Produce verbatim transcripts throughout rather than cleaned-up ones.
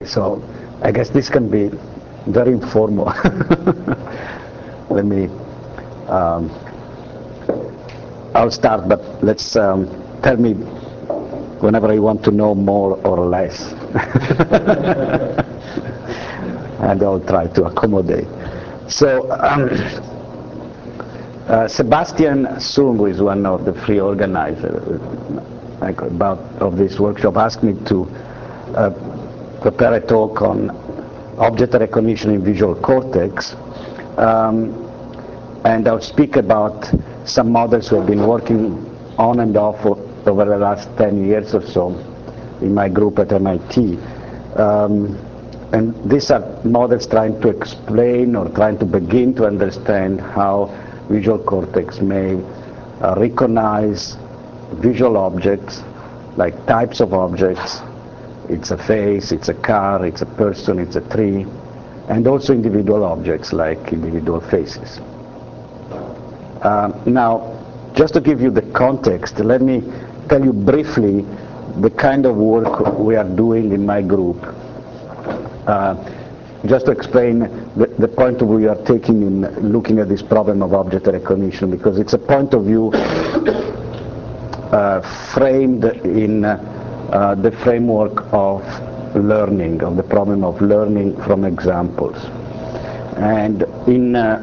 So I guess this can be very informal. Let me, um, I'll start, but let's um, tell me whenever you want to know more or less. And I'll try to accommodate. So um, uh, Sebastian Sung, who is one of the three organizers like, about of this workshop, asked me to uh, prepare a talk on object recognition in visual cortex, um, and I'll speak about some models we have been working on and off over the last ten years or so in my group at M I T. Um, and these are models trying to explain or trying to begin to understand how visual cortex may uh, recognize visual objects, like types of objects. It's a face, it's a car, it's a person, it's a tree, and also individual objects like individual faces. Uh, now, just to give you the context, let me tell you briefly the kind of work we are doing in my group. Uh, just to explain the, the point of view we are taking in looking at this problem of object recognition, because it's a point of view uh, framed in uh, Uh, the framework of learning, of the problem of learning from examples. And in uh,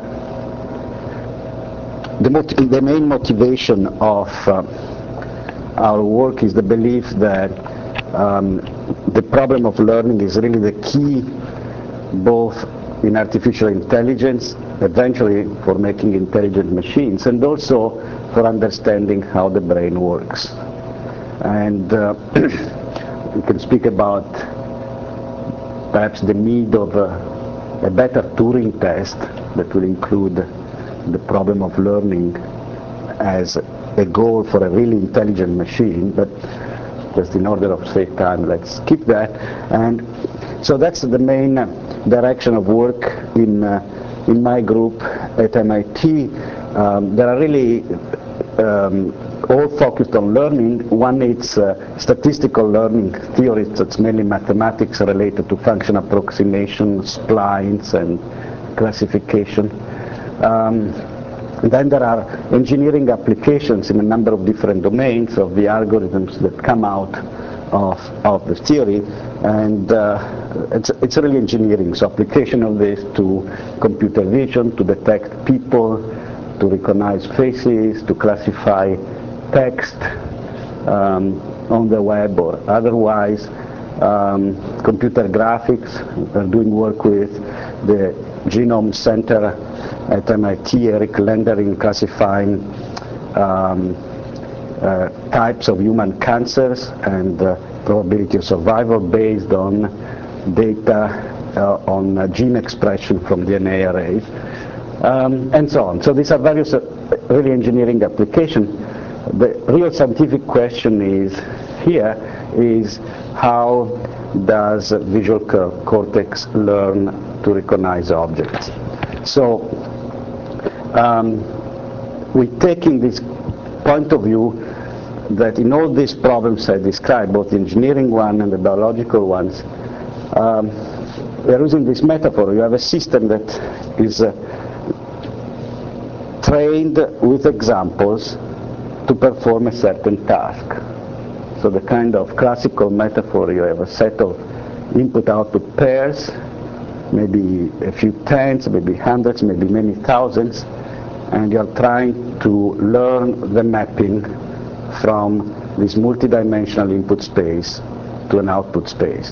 the, the main motivation of uh, our work is the belief that um, the problem of learning is really the key both in artificial intelligence, eventually for making intelligent machines, and also for understanding how the brain works. And uh, we can speak about perhaps the need of a, a better Turing test that will include the problem of learning as a goal for a really intelligent machine, but just in order of save time, let's skip that. And so that's the main direction of work in, uh, in my group at M I T. Um, there are really um, all focused on learning. One is uh, statistical learning theories, that's mainly mathematics related to function approximation, splines, and classification. Um, then there are engineering applications in a number of different domains of the algorithms that come out of, of the theory, and uh, it's, it's really engineering, so application of this to computer vision, to detect people, to recognize faces, to classify text um, on the web or otherwise, um, computer graphics. We're doing work with the Genome Center at M I T, Eric Lender, in classifying um, uh, types of human cancers and uh, probability of survival based on data uh, on uh, gene expression from D N A arrays, um, and so on. So these are various uh, really engineering applications. The real scientific question is here is how does visual cortex learn to recognize objects? So um, we're taking this point of view that in all these problems I described, both the engineering one and the biological ones, um, we're using this metaphor. You have a system that is uh, trained with examples to perform a certain task. So the kind of classical metaphor, you have a set of input-output pairs, maybe a few tens, maybe hundreds, maybe many thousands, and you're trying to learn the mapping from this multidimensional input space to an output space.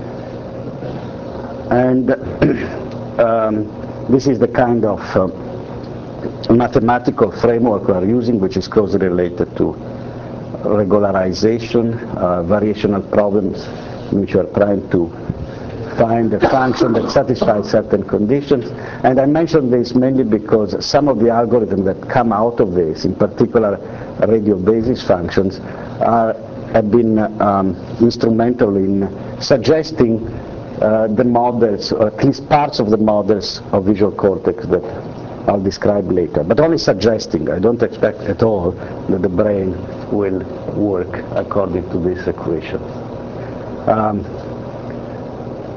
And um, this is the kind of uh, mathematical framework we are using, which is closely related to regularization, uh, variational problems, in which we are trying to find a function that satisfies certain conditions. And I mention this mainly because some of the algorithms that come out of this, in particular radio basis functions, are, have been um, instrumental in suggesting uh, the models, or at least parts of the models of visual cortex that I'll describe later, but only suggesting. I don't expect at all that the brain will work according to this equation. Um,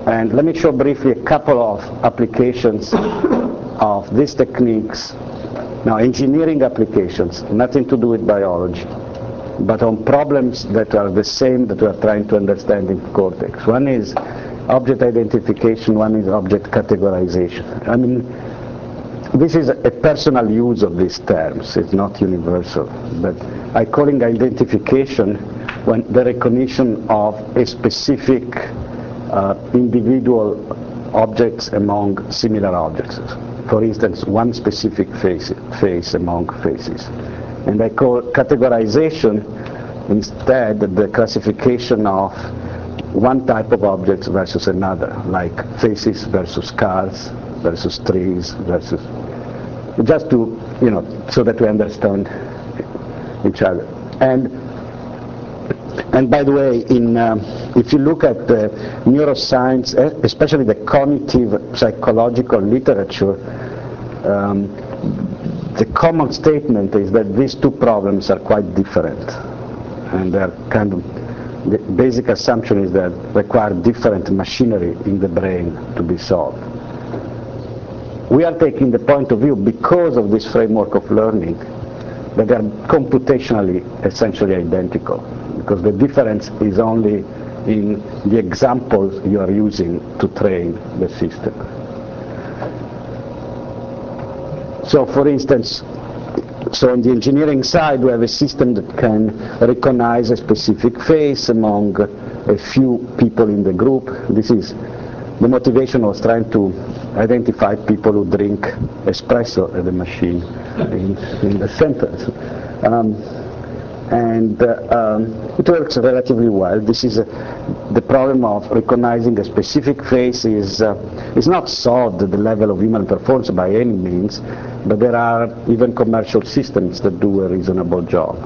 And let me show briefly a couple of applications of these techniques. Now, engineering applications, nothing to do with biology, but on problems that are the same that we are trying to understand in cortex. One is object identification, one is object categorization. I mean, this is a personal use of these terms, it's not universal, but I call it identification when the recognition of a specific uh, individual objects among similar objects. For instance, one specific face, face among faces. And I call categorization instead the classification of one type of objects versus another, like faces versus cars versus trees versus, just to, you know, so that we understand each other. And And by the way, in, um, if you look at the neuroscience, especially the cognitive psychological literature, um, the common statement is that these two problems are quite different. And they're kind of, the basic assumption is that require different machinery in the brain to be solved. We are taking the point of view, because of this framework of learning, that they are computationally essentially identical, because the difference is only in the examples you are using to train the system. So for instance, so on the engineering side, we have a system that can recognize a specific face among a few people in the group. This is the motivation was trying to identify people who drink espresso at the machine in, in the centers. Um, and uh, um, it works relatively well. This is uh, the problem of recognizing a specific face is, uh, is not solved at the level of human performance by any means, but there are even commercial systems that do a reasonable job.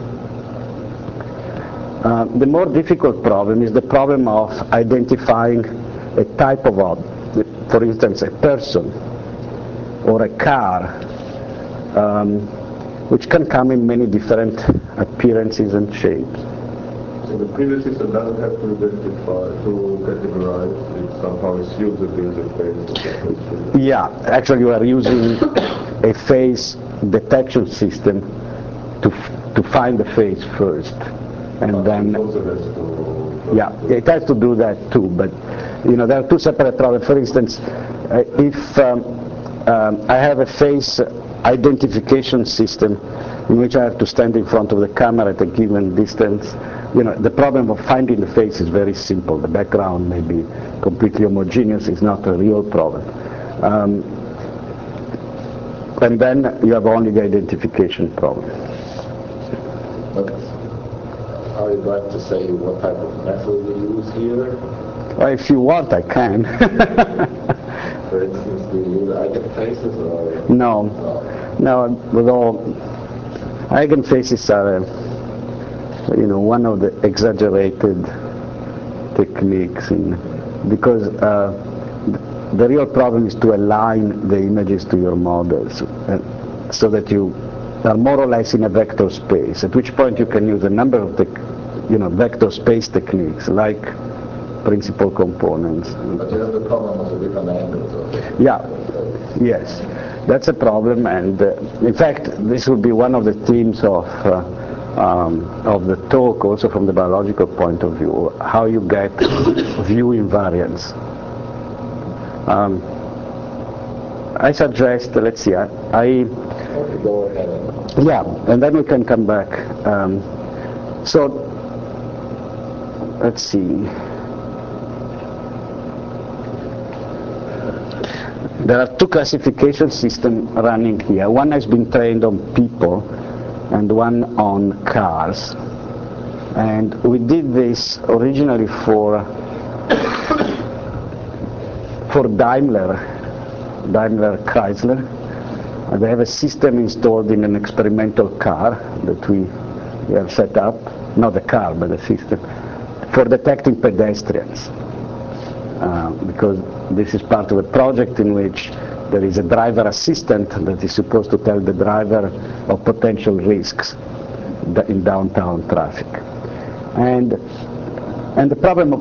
Uh, the more difficult problem is the problem of identifying a type of object, for instance, a person or a car, um, which can come in many different appearances and shapes. So the previous system doesn't have to identify, to categorize, it somehow assumes that there is a face. Yeah, actually you are using a face detection system to, to find the face first. And but then, it also has to, yeah, it has to do that too, but you know, there are two separate problems. For instance, uh, if um, um, I have a face identification system in which I have to stand in front of the camera at a given distance, you know, the problem of finding the face is very simple. The background may be completely homogeneous, it's not a real problem. Um, and then you have only the identification problem. But are you going to say what type of method you use here? Well, if you want, I can. For instance, do you use eigenfaces or? No, no, with all, eigenfaces are, uh, you know, one of the exaggerated techniques, in, because uh, the real problem is to align the images to your models, uh, so that you are more or less in a vector space, at which point you can use a number of the, you know, vector space techniques, like principal components. But you have the problem of the different angles. Yeah, yes, that's a problem, and uh, in fact this will be one of the themes of, uh, um, of the talk, also from the biological point of view, how you get view invariance. Um, I suggest, let's see, I, I Okay, go ahead. yeah, and then we can come back. Um, so, let's see. There are two classification systems running here. One has been trained on people and one on cars. And we did this originally for for Daimler, Daimler Chrysler. And they have a system installed in an experimental car that we, we have set up, not the car, but the system, for detecting pedestrians. Uh, because this is part of a project in which there is a driver assistant that is supposed to tell the driver of potential risks in downtown traffic. And, and the problem of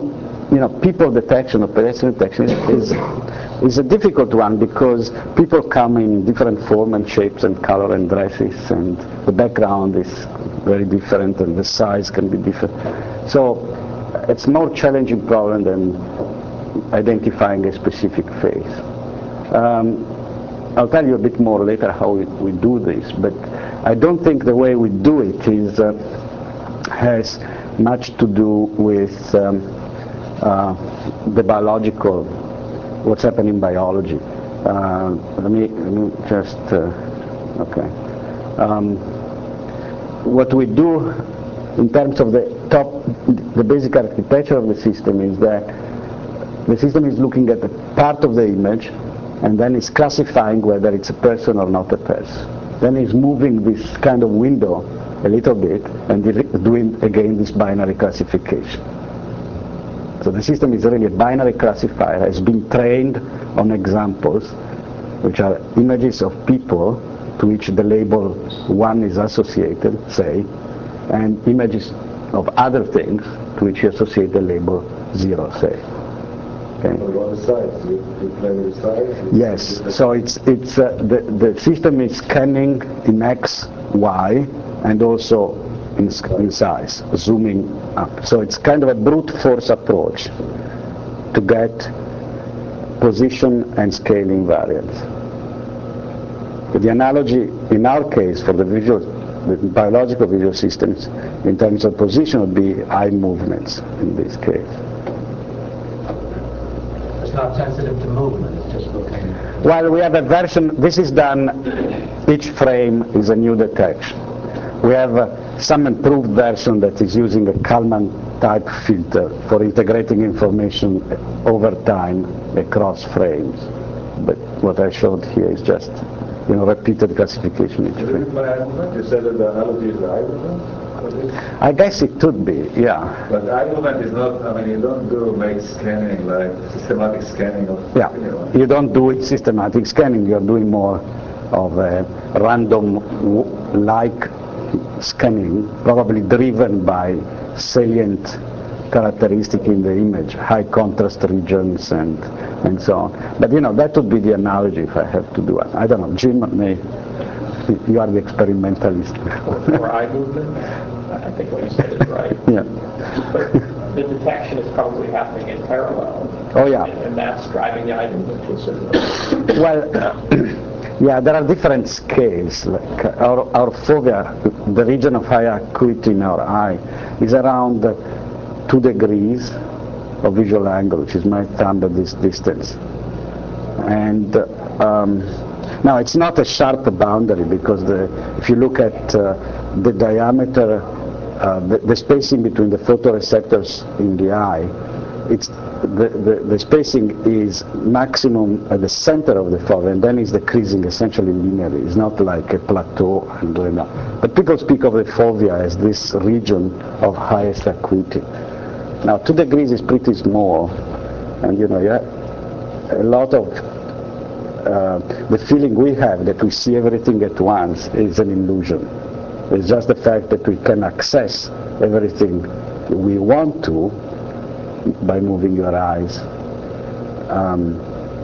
you know, people detection or pedestrian detection is, is a difficult one because people come in different form and shapes and color and dresses, and the background is very different and the size can be different. So it's a more challenging problem than identifying a specific face. Um, I'll tell you a bit more later how we, we do this, but I don't think the way we do it is uh, has much to do with um, uh, the biological, what's happening in biology. Uh, let, me, let me just, uh, okay. Um, what we do in terms of the top, the basic architecture of the system is that the system is looking at a part of the image and then it's classifying whether it's a person or not a person. Then it's moving this kind of window a little bit and doing again this binary classification. So the system is really a binary classifier, has been trained on examples which are images of people to which the label one is associated, say, and images of other things to which you associate the label zero, say. Okay. On the sides, you, you play with the sides? Yes, so it's, it's, uh, the, the system is scanning in X, Y, and also in, in size, zooming up. So it's kind of a brute force approach to get position and scaling variance. The analogy in our case for the visual, the biological visual systems in terms of position would be eye movements in this case. It's not sensitive to movement, it's just looking. Well, we have a version, this is done, each frame is a new detection. We have uh, some improved version that is using a Kalman type filter for integrating information over time across frames. But what I showed here is just, you know, repeated classification each frame. You said that the analogy is the eye movement? I guess it could be, yeah. But eye movement is not, I mean, you don't do make scanning, like systematic scanning of... Yeah, you don't do it systematic scanning, you're doing more of a random-like scanning, probably driven by salient characteristic in the image, high contrast regions and and so on. But you know, that would be the analogy if I have to do it. I don't know, Jim, may, you are the experimentalist. For eye movement, I think what you said is right. Yeah. But the detection is probably happening in parallel. Oh yeah. And, and that's driving the eye movement to a certain level. Well, yeah, there are different scales. Like our, our fovea, the region of high acuity in our eye, is around two degrees of visual angle, which is my thumb at this distance. And um, now it's not a sharp boundary because the, if you look at uh, the diameter, uh, the, the spacing between the photoreceptors in the eye, it's the, the, the spacing is maximum at the center of the fovea and then it's decreasing essentially linearly. It's not like a plateau and going up. But people speak of the fovea as this region of highest acuity. Now two degrees is pretty small, and you know, yeah, a lot of uh, the feeling we have that we see everything at once is an illusion. It's just the fact that we can access everything we want to by moving your eyes. Um,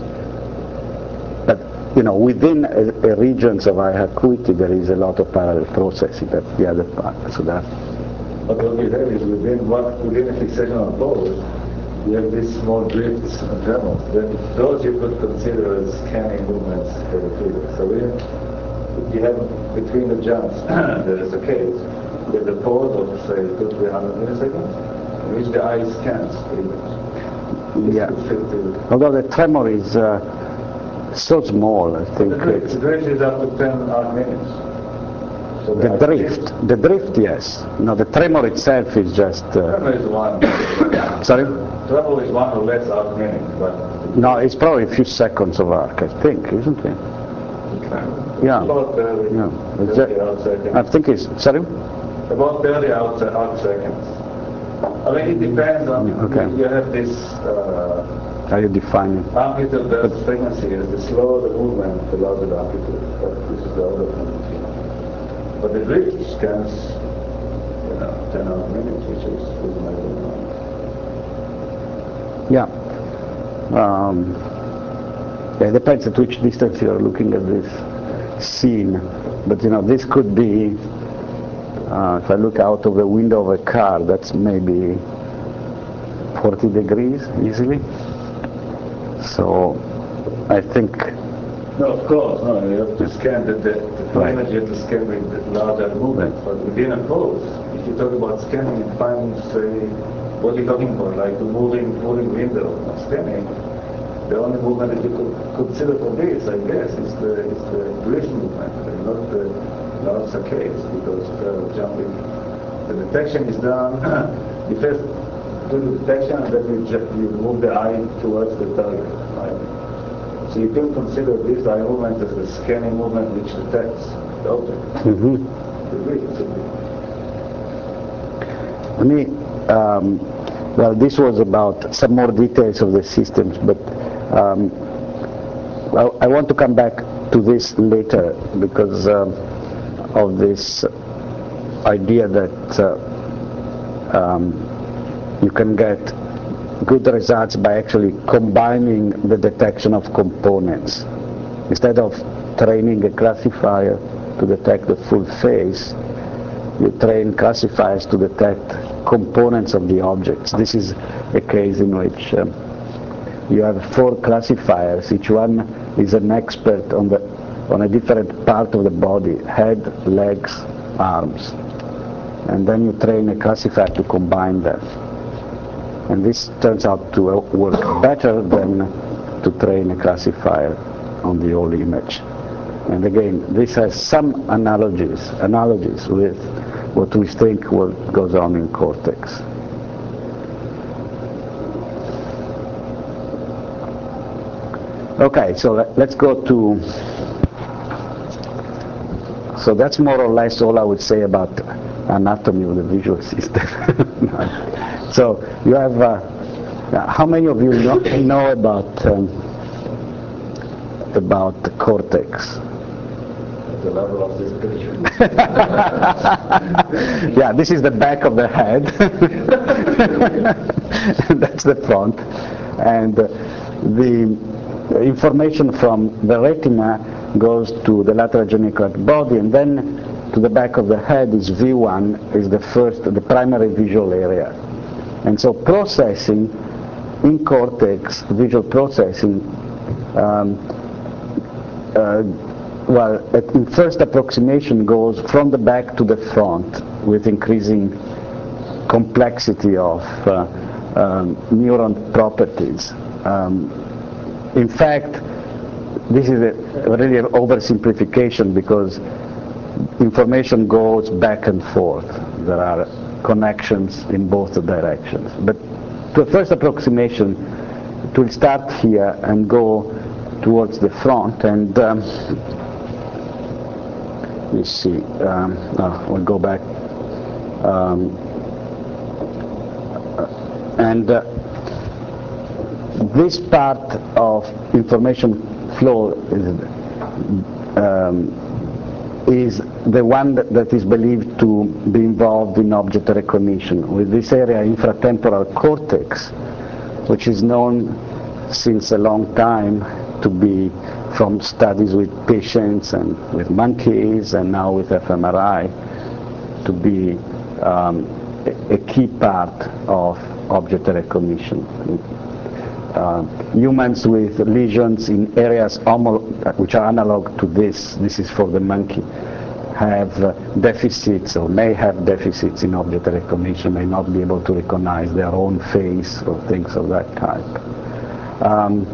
but you know, within a, a regions of high acuity, there is a lot of parallel processing. That's the other part. So that. But what we have is within what within a fixational pose, you have these small drifts and tremors. Then those you could consider as scanning movements for the figure. So we you have between the jumps, there is a case with a pause of say two, three hundred milliseconds, in which the eye scans the image. This Yeah. could fit to Although the tremor is uh, so small, I think the drift. it's The drift is up to ten odd minutes. So the eye drift. The drift, yes. No, the tremor itself is just. Uh, Tremor is one. sorry. Tremor is one or less odd minutes, but No, it's probably a few seconds of arc, I think, isn't it? Yeah. about thirty, Yeah. It's thirty ju- odd seconds. I think it's. Sorry. About thirty odd, se- odd seconds. I mean, it depends on, Okay. you have this uh, How you define it? amplitude versus frequency. As the slower the movement, the larger the amplitude. But this is the other one. But the drift scans, you know, ten odd minutes, which is reasonable. Yeah. Um, yeah, it depends at which distance you're looking at this scene. But you know, this could be, uh, if I look out of the window of a car, that's maybe forty degrees easily. So I think... No, of course, no, you have to scan the, the, the Right. image, you have to scan with larger movement. Right. But within a pose, if you talk about scanning and finding, say, what you're talking about, like the moving, moving window of scanning, the only movement that you could consider for this, I guess, is the, is the drift movement, and not the large saccades, because uh, jumping, the detection is done, you first do the detection and then you, ju- you move the eye towards the target, right? So you can consider this eye movement as the scanning movement which detects the object. Mm-hmm. The drift. Let me, um, well, this was about some more details of the systems, but um, I, I want to come back to this later because um, of this idea that uh, um, you can get good results by actually combining the detection of components. Instead of training a classifier to detect the full face, you train classifiers to detect components of the objects. This is a case in which um, you have four classifiers. Each one is an expert on the on a different part of the body: head, legs, arms. And then you train a classifier to combine them. And this turns out to work better than to train a classifier on the whole image. And again, this has some analogies, analogies with what we think what goes on in cortex. Okay, so let, let's go to, so that's more or less all I would say about anatomy of the visual system. So you have, uh, how many of you know, know about um, about the cortex? The level of this picture. Yeah, this is the back of the head. That's the front. And uh, the information from the retina goes to the lateral geniculate body, and then to the back of the head is V one, is the first, the primary visual area. And so processing in cortex, visual processing, um, uh, well, at, in first approximation goes from the back to the front with increasing complexity of uh, um, neuron properties. Um, in fact, this is a really an oversimplification because information goes back and forth. There are connections in both directions. But to a first approximation, it will start here and go towards the front. And um, you see, um, no, we'll go back. Um, and uh, this part of information flow is um, is the one that, that is believed to be involved in object recognition, with this area infratemporal cortex, which is known since a long time to be, from studies with patients and with monkeys and now with f M R I, to be um, a, a key part of object recognition. Uh, humans with lesions in areas which are analog to this, this is for the monkey, have uh, deficits or may have deficits in object recognition, may not be able to recognize their own face or things of that type. Um,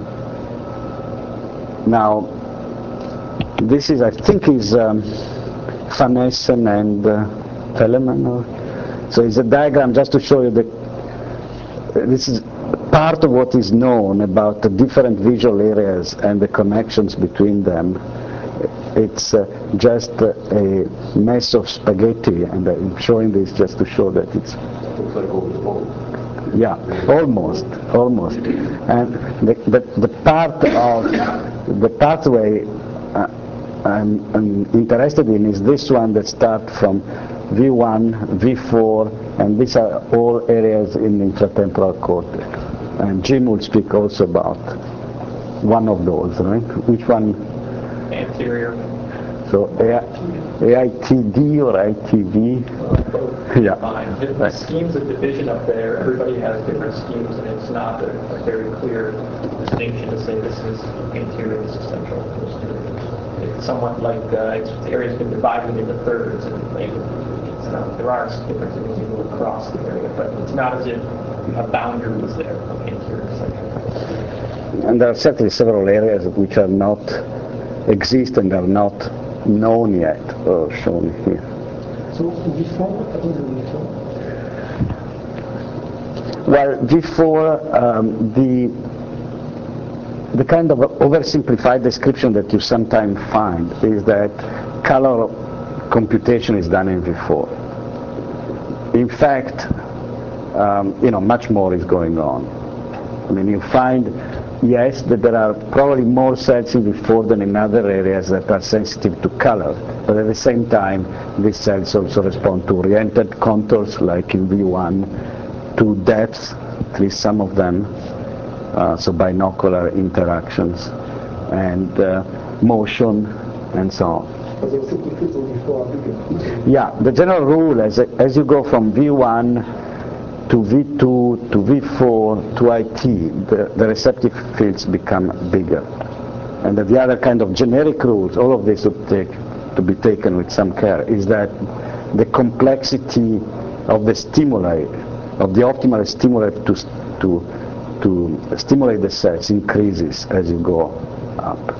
now, this is, I think, is um, Van Essen and uh, Telemann. Or, so it's a diagram just to show you that uh, this is part of what is known about the different visual areas and the connections between them. It's uh, just uh, a mess of spaghetti, and I'm showing this just to show that it's... Looks like all the balls. Yeah, almost, almost. And the, the, the part of the pathway uh, I'm, I'm interested in is this one that starts from V one, V four, and these are all areas in the infratemporal cortex. And Jim will speak also about one of those, right? Which one? Anterior. So A I T D or I T V? Yeah. Fine. The, the Right. schemes of division up there, everybody has different schemes, and it's not a, a very clear distinction to say this is anterior, this is central, posterior. It's somewhat like uh, it's, the area's been divided into thirds, and like, it's not, there are differences as you go across the area, but it's not as if you have boundaries there from anterior to central. And there are certainly several areas which are not exist and are not known yet or shown here. So V four, what is V four? Well, V four, um, the the kind of oversimplified description that you sometimes find is that color computation is done in V four. In fact, um, you know, much more is going on. I mean, you find, yes, that there are probably more cells in V four than in other areas that are sensitive to color, but at the same time, these cells also respond to oriented contours, like in V one, to depth, at least some of them, uh, so binocular interactions, and uh, motion, and so on. Because the city fields of V four are bigger. Yeah, the general rule, as, as you go from V one to V two to V four to I T, the, the receptive fields become bigger. And the other kind of generic rules, all of this would take to be taken with some care, is that the complexity of the stimuli, of the optimal stimuli to, to, to stimulate the cells increases as you go up.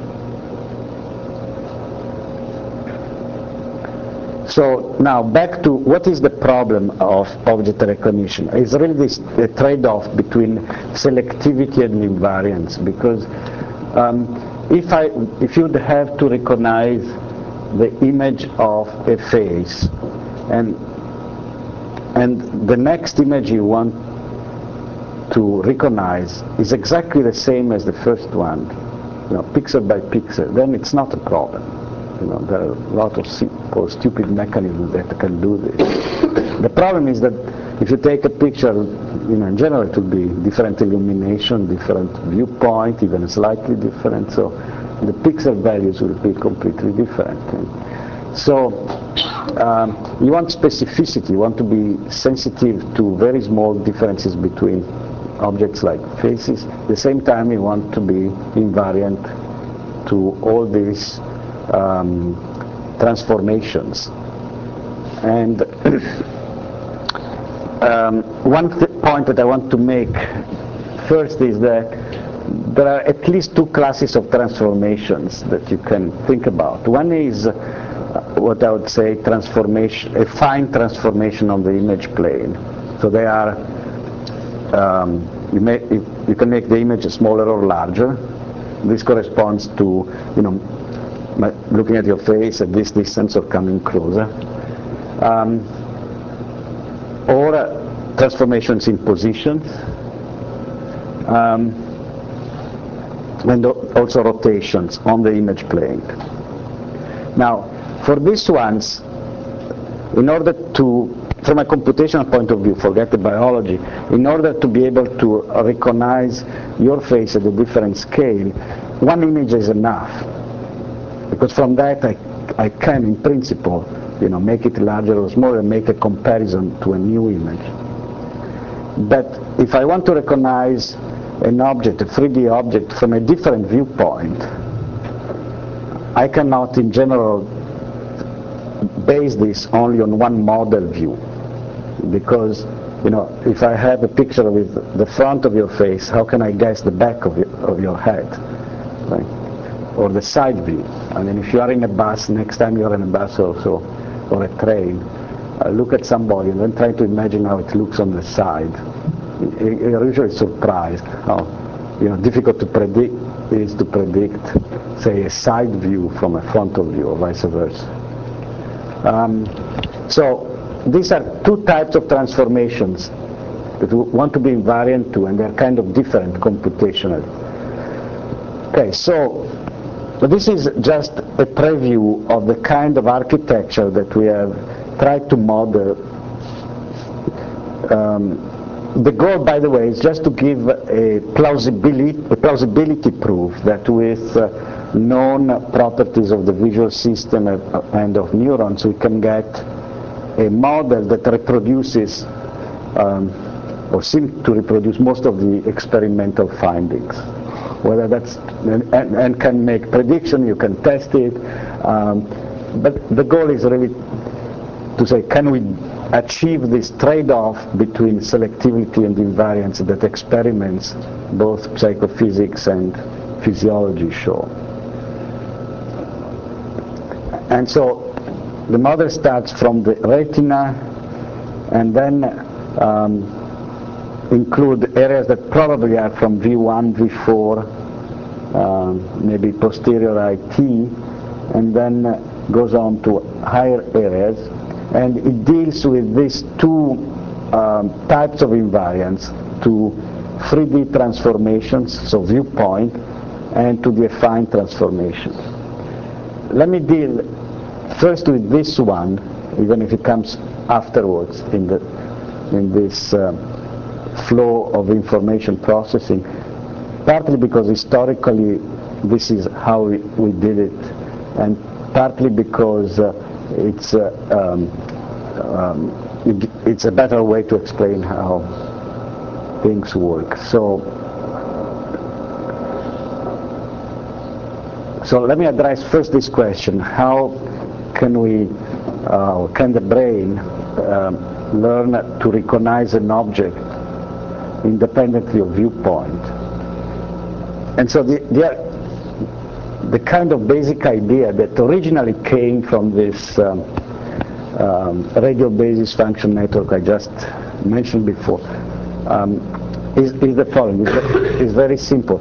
So now back to what is the problem of object recognition. It's really this a trade-off between selectivity and invariance, because um, if I if you'd have to recognize the image of a face, and and the next image you want to recognize is exactly the same as the first one, you know, pixel by pixel, then it's not a problem. You know, there are a lot of simple, stupid mechanisms that can do this. The problem is that if you take a picture, you know, in general it will be different illumination, different viewpoint, even slightly different, so the pixel values will be completely different. And so um, you want specificity, you want to be sensitive to very small differences between objects like faces. At the same time, you want to be invariant to all these Um, transformations. And um, one th point that I want to make first is that there are at least two classes of transformations that you can think about. One is uh, what I would say transformation, a fine transformation on the image plane. So they are, um, you, may, you, you can make the image smaller or larger. This corresponds to, you know, looking at your face at this distance or coming closer. Um, or uh, transformations in positions. Um, and also rotations on the image plane. Now, for these ones, in order to, from a computational point of view, forget the biology, in order to be able to recognize your face at a different scale, one image is enough. Because from that I, I can, in principle, you know, make it larger or smaller and make a comparison to a new image. But if I want to recognize an object, a three D object, from a different viewpoint, I cannot, in general, base this only on one model view. Because, you know, if I have a picture with the front of your face, how can I guess the back of your, of your head? Right? Or the side view. I mean, if you are in a bus, next time you're in a bus also, or a train, uh, look at somebody and then try to imagine how it looks on the side. You're usually surprised how, you know, difficult to predict it is to predict, say, a side view from a frontal view, or vice versa. Um, so these are two types of transformations that we want to be invariant to, and they're kind of different computationally. Okay, so But this is just a preview of the kind of architecture that we have tried to model um, the goal, by the way, is just to give a plausibility, a plausibility proof that with uh, known properties of the visual system and of neurons, we can get a model that reproduces um, or seems to reproduce most of the experimental findings. Whether that's and, and can make prediction, you can test it, um, but the goal is really to say, can we achieve this trade-off between selectivity and invariance that experiments, both psychophysics and physiology, show. And so the model starts from the retina and then um, include areas that probably are from V one, V four, um, maybe posterior I T, and then goes on to higher areas. And it deals with these two um, types of invariance, to three D transformations, so viewpoint, and to the affine transformations. Let me deal first with this one, even if it comes afterwards in, the, in this uh, flow of information processing, partly because historically this is how we, we did it, and partly because uh, it's uh, um, um, it, it's a better way to explain how things work. So, so let me address first this question: how can we, uh, can the brain um, learn to recognize an object independently of viewpoint? And so the, the the kind of basic idea that originally came from this um, um, radio basis function network I just mentioned before um, is, is the following. It's, it's very simple.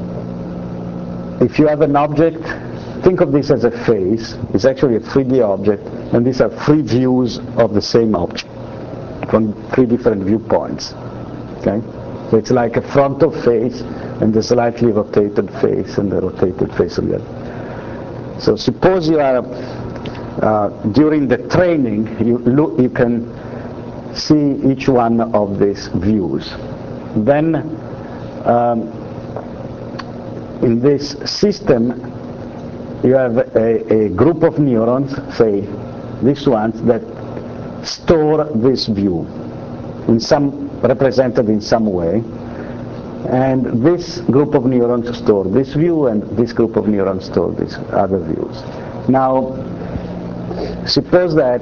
If you have an object, think of this as a face. It's actually a three D object, and these are three views of the same object from three different viewpoints. Okay? So it's like a frontal face and the slightly rotated face and the rotated face of the other. So suppose you are, uh, during the training, you, look, you can see each one of these views. Then um, in this system, you have a, a group of neurons, say these ones, that store this view, in some represented in some way. And this group of neurons store this view, and this group of neurons store these other views. Now, suppose that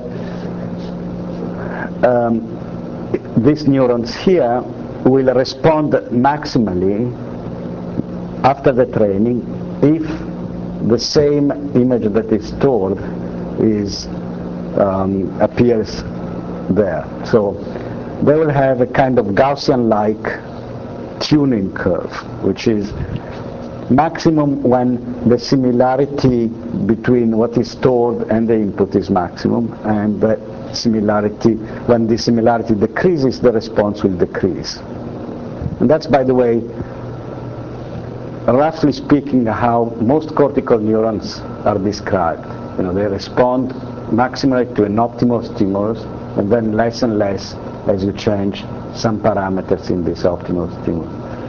um, these neurons here will respond maximally after the training if the same image that is stored is um, appears there. So they will have a kind of Gaussian-like tuning curve, which is maximum when the similarity between what is stored and the input is maximum, and the similarity, when the similarity decreases, the response will decrease. And that's, by the way, roughly speaking, how most cortical neurons are described. You know, they respond maximally to an optimal stimulus, and then less and less as you change some parameters in this optimal stimulus.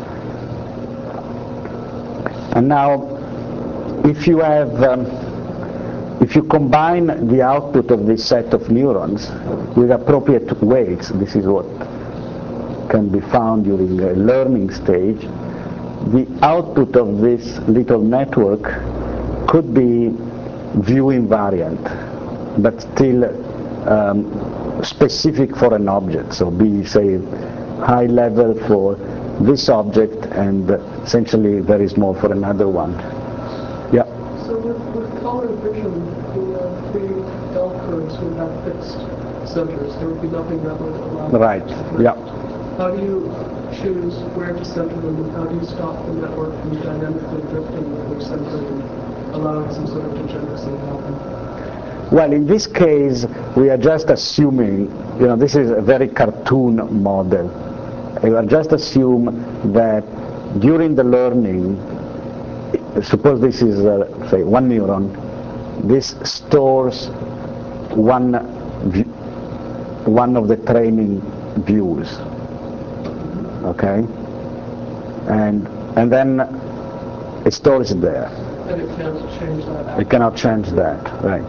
And now, if you have, um, if you combine the output of this set of neurons with appropriate weights, this is what can be found during a learning stage, the output of this little network could be view invariant, but still um, specific for an object. So be, say, high level for this object, and essentially very small for another one. Yeah? So with, with color vision, the uh, three L curves would have fixed centers. There would be nothing that would allow... Right, yeah. How do you choose where to center them, and how do you stop the network from dynamically drifting with their center and allowing some sort of degeneracy to happen? Well, in this case, we are just assuming, you know, this is a very cartoon model. We are just assume that during the learning, suppose this is, uh, say, one neuron, this stores one, view, one of the training views. okay? And, and then it stores it there. And it can't change that. It cannot change that, right?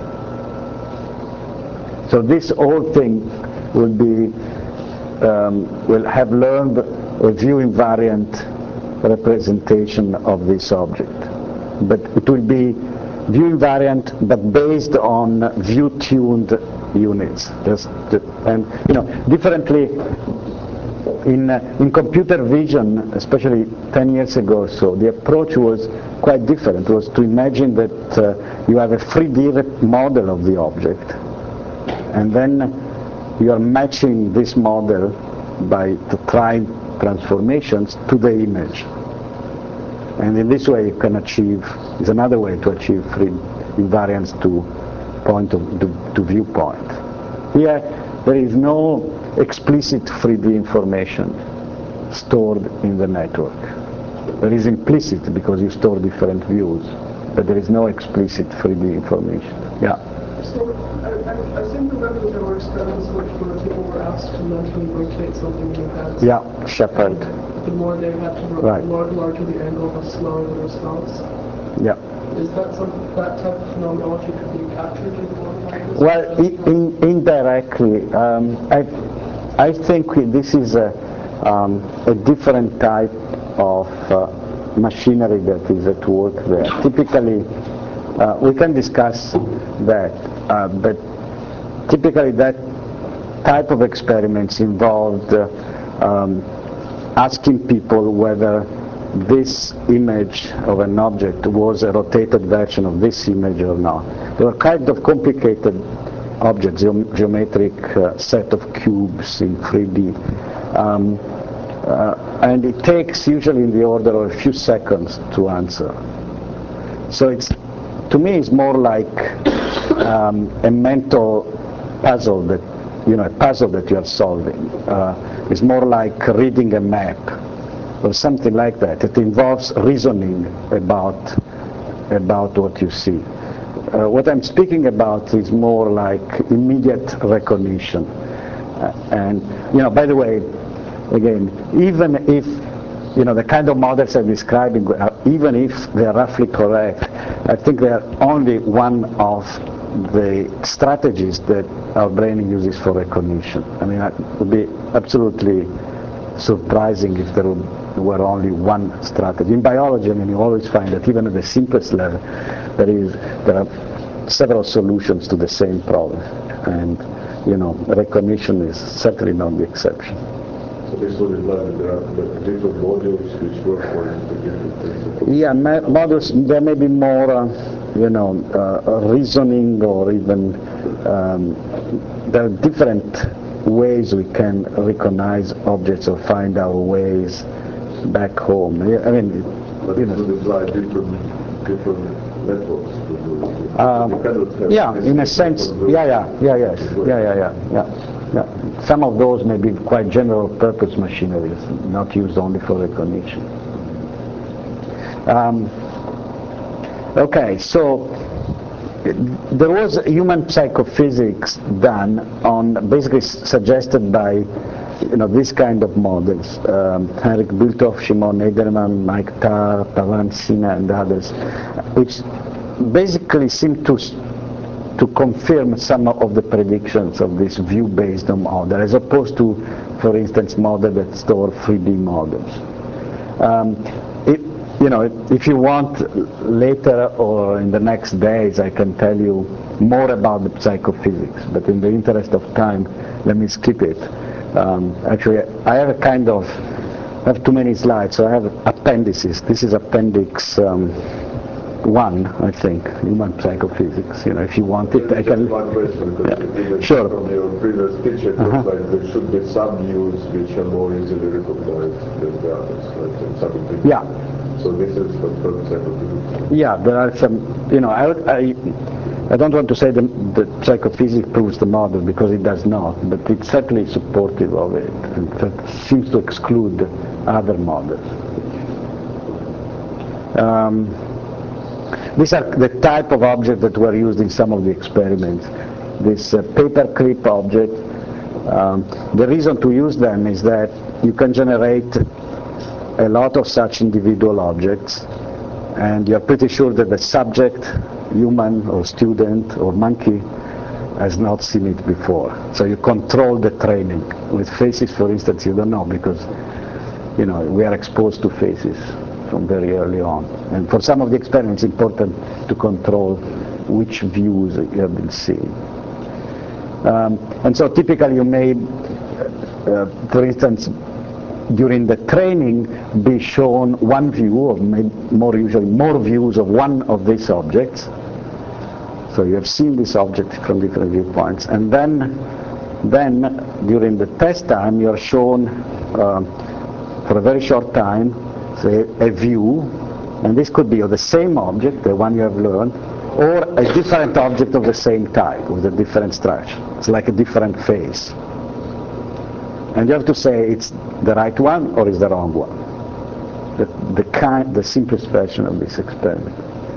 So this whole thing will be, um, will have learned a view invariant representation of this object. But it will be view invariant, but based on view-tuned units. Just to, and you know, differently in uh, in computer vision, especially ten years ago or so, the approach was quite different. It was to imagine that uh, you have a three D model of the object, and then you are matching this model by trying transformations to the image. And in this way you can achieve, is another way to achieve free invariance to point of, to, to viewpoint. Here there is no explicit three D information stored in the network. There is implicit because you store different views, but there is no explicit three D information. Yeah. So I, I, I seem to remember that there were experiments in which where people were asked to mentally rotate something in their heads. Yeah, Shepard. The more they had to rotate, Right. the more larger the angle, the slower the response. Yeah. Is that some that type of phenomenology could be captured in one like this? Well, I, in, indirectly, um, I, I think we, this is a, um, a different type of uh, machinery that is at work there. Typically, uh, we can discuss that, uh, but typically that type of experiments involved uh, um, asking people whether this image of an object was a rotated version of this image or not. They were kind of complicated objects, geom geometric uh, set of cubes in three D. Um, uh, and it takes usually in the order of a few seconds to answer. So it's, to me, it's more like um, a mental puzzle that, you know, a puzzle that you are solving. Uh, it's more like reading a map or something like that. It involves reasoning about about what you see. Uh, what I'm speaking about is more like immediate recognition. Uh, and, you know, by the way, again, even if, you know, the kind of models I'm describing, uh, even if they are roughly correct, I think they are only one of the strategies that our brain uses for recognition. I mean, it would be absolutely surprising if there were only one strategy. In biology, I mean, you always find that even at the simplest level, there is there are several solutions to the same problem, and you know, recognition is certainly not the exception. So this would imply that there are different modules which work for different things. Yeah, models. There may be more, uh, you know, uh, reasoning, or even um, there are different ways we can recognize objects or find our ways back home. I mean, But you it know, would imply different, different networks to do it. Um, You cannot have yeah, this in a sense, different yeah, yeah, yeah, yes, groups. yeah, yeah, yeah, yeah, yeah. Some of those may be quite general purpose machineries, not used only for recognition. Um, okay, so there was human psychophysics done on, basically suggested by, you know, this kind of models. Um, Henrik Bulthoff, Shimon Egerman, Mike Tarr, Pavan Sinha, and others, which basically seem to to confirm some of the predictions of this view-based model, as opposed to, for instance, models that store three D models. Um, it, you know, if you want later or in the next days, I can tell you more about the psychophysics, but in the interest of time, let me skip it. Um, actually, I have a kind of, I have too many slides, so I have appendices. This is appendix um, one, I think, human psychophysics. You know, if you want it, I Just can. one question, because Yeah. it is Sure. from your previous speech, it Uh-huh. looks like there should be some views which are more easily recognized than the others, like in some individuals. Yeah. So this is confirmed psychophysics. Yeah, there are some, you know, I, I, I don't want to say that the psychophysics proves the model, because it does not, but it's certainly supportive of it. It seems to exclude other models. Um, these are the type of objects that were used in some of the experiments. This uh, paperclip object, um, the reason to use them is that you can generate a lot of such individual objects, and you're pretty sure that the subject, human or student or monkey, has not seen it before. So you control the training. With faces, for instance, you don't know, because you know we are exposed to faces from very early on. And for some of the experiments, it's important to control which views you have been seeing. Um, and so typically you may, uh, for instance, during the training, be shown one view, or more usually more views of one of these objects. So you have seen this object from different viewpoints, and then, then during the test time, you are shown uh, for a very short time, say, a view, and this could be of the same object, the one you have learned, or a different object of the same type, with a different structure. It's like a different face. And you have to say it's the right one or is the wrong one. The, the, kind, the simplest version of this experiment.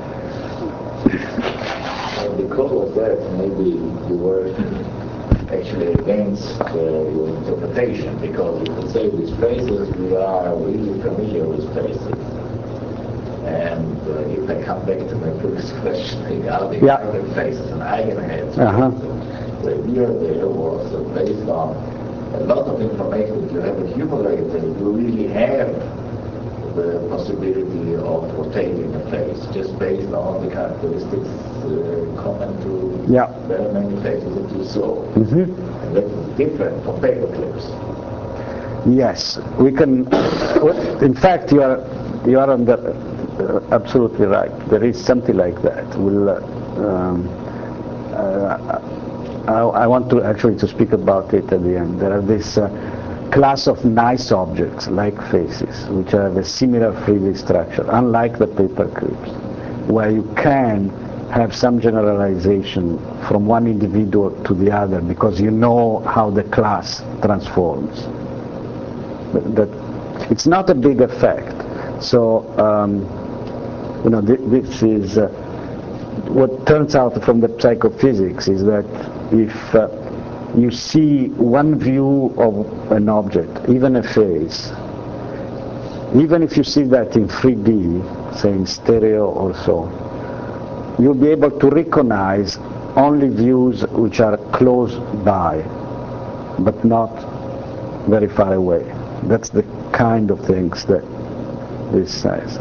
Because of that, maybe you were actually against uh, your interpretation, because you could say with spaces we are really familiar with spaces. And uh, if I come back to my previous question regarding yeah. eigenfaces and eigenheads, uh-huh. the idea there was uh, based on a lot of information that you have accumulated. You really have the possibility of rotating a face just based on the characteristics uh, common to yeah. very many faces that you saw. Mm-hmm. And that is different from paper clips. Yes, we can. In fact, you are you are on the, uh, absolutely right. There is something like that. We'll, uh, um, uh, I, I want to actually to speak about it at the end. There are this uh, class of nice objects like faces, which have a similar three D structure, unlike the paper clips, where you can have some generalization from one individual to the other because you know how the class transforms. That it's not a big effect. So um, you know th this is uh, what turns out from the psychophysics is that if uh, you see one view of an object, even a face, even if you see that in three D, say in stereo or so, you'll be able to recognize only views which are close by, but not very far away. That's the kind of things that this says.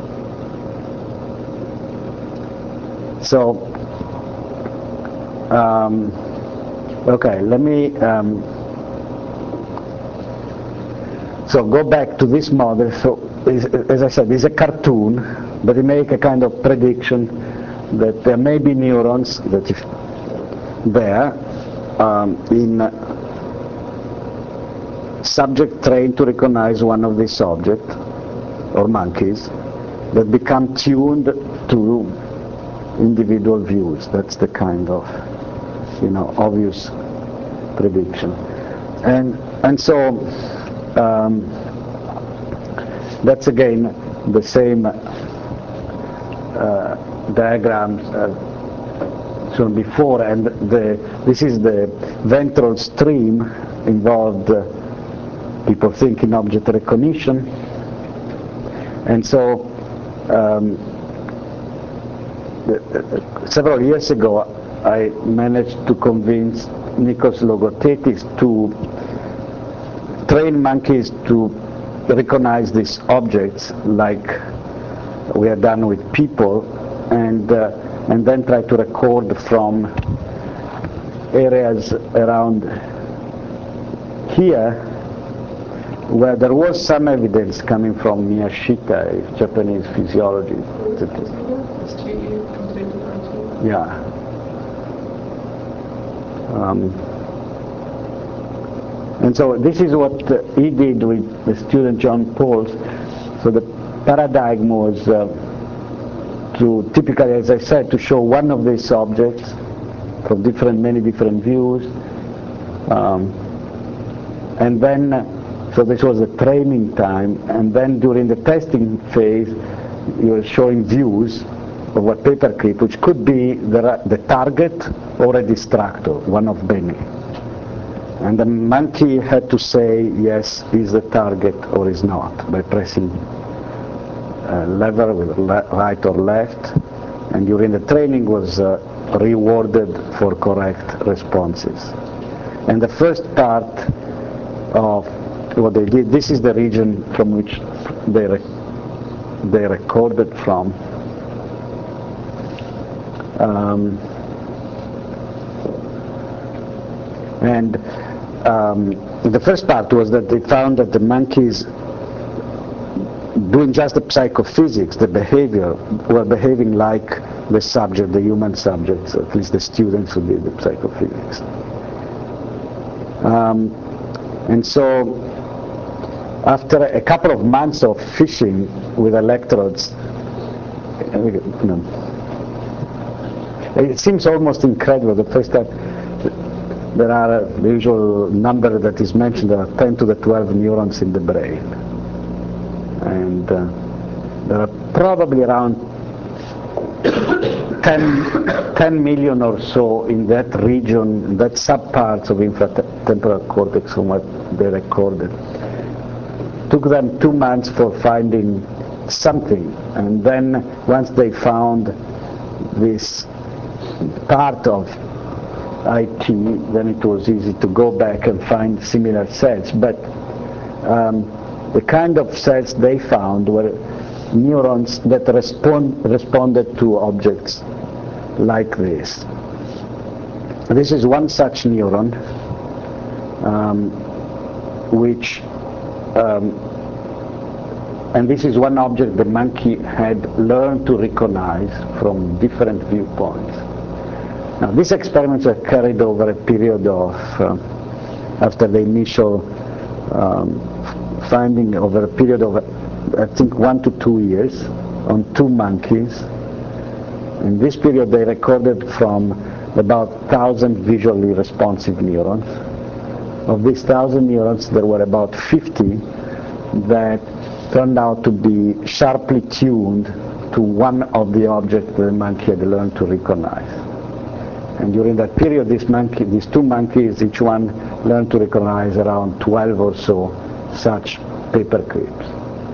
So, um, okay, let me, um, so go back to this model. So, is, as I said, it's a cartoon, but it makes a kind of prediction that there may be neurons that if there um, in subject trained to recognize one of these objects, or monkeys, that become tuned to individual views. That's the kind of, you know, obvious prediction. And and so um, that's again the same uh, diagrams uh, shown before, and the this is the ventral stream involved. Uh, people think in object recognition, and so um, several years ago I managed to convince Nikos Logothetis to train monkeys to recognize these objects like we are done with people, and uh, and then try to record from areas around here where there was some evidence coming from Miyashita, Japanese physiology. Yeah. Um, and so this is what uh, he did with the student John Pauls. So the paradigm was uh, to typically, as I said, to show one of these objects from different, many different views, um, and then. Uh, So this was the training time, and then during the testing phase, you're showing views of what paperclip, which could be the, the target or a distractor, one of many. And the monkey had to say, yes, is the target or is not, by pressing a lever with le right or left. And during the training was uh, rewarded for correct responses. And the first part of what they did, this is the region from which they, rec they recorded from. Um, and um, the first part was that they found that the monkeys doing just the psychophysics, the behavior, were behaving like the subject, the human subjects, at least the students who did the psychophysics. Um, and so after a couple of months of fishing with electrodes, you know, it seems almost incredible. The first time there are the usual number that is mentioned, there are ten to the twelve neurons in the brain. And uh, there are probably around ten million or so in that region, in that subparts of infratemporal cortex from what they recorded. Took them two months for finding something, and then once they found this part of I T, then it was easy to go back and find similar cells. But um, the kind of cells they found were neurons that respond, responded to objects like this. This is one such neuron, um, which, um, and this is one object the monkey had learned to recognize from different viewpoints. Now, these experiments were carried over a period of, uh, after the initial um, finding, over a period of, I think, one to two years on two monkeys. In this period, they recorded from about one thousand visually responsive neurons. Of these one thousand neurons, there were about fifty that turned out to be sharply tuned to one of the objects that the monkey had learned to recognize. And during that period, this monkey, these two monkeys, each one learned to recognize around twelve or so such paper clips,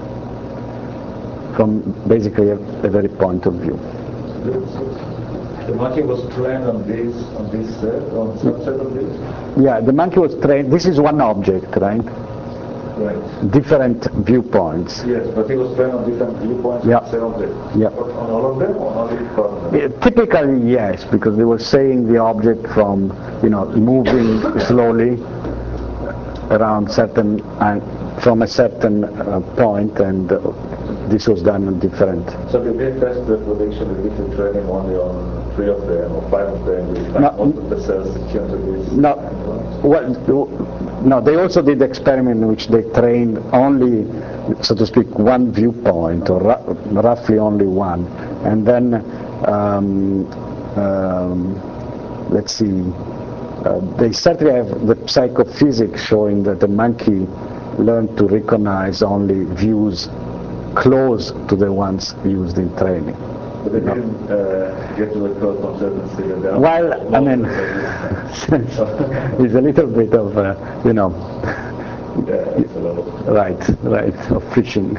from basically a, a very point of view. The monkey was trained on this, on this set, on some set of this? Yeah, the monkey was trained, this is one object, right? Right. Different viewpoints. Yes, but he was trained on different viewpoints Yeah. on seven of them. Yeah. On all of them, or only part of them? Yeah, typically, yes, because they were saying the object from, you know, moving slowly around certain, uh, from a certain uh, point, and uh, this was done on different. So they did test the prediction, they did the training only on three of them, or five of them, they found No, most of the cells tuned to this? No, well, no, they also did experiment in which they trained only, so to speak, one viewpoint, or ru roughly only one, and then, um, um, let's see, uh, they certainly have the psychophysics showing that the monkey learned to recognize only views close to the ones used in training. But they didn't uh, get to record from certain state. Well, I mean, it's a little bit of, uh, you know, yeah, it's a lot of right, right, of fishing.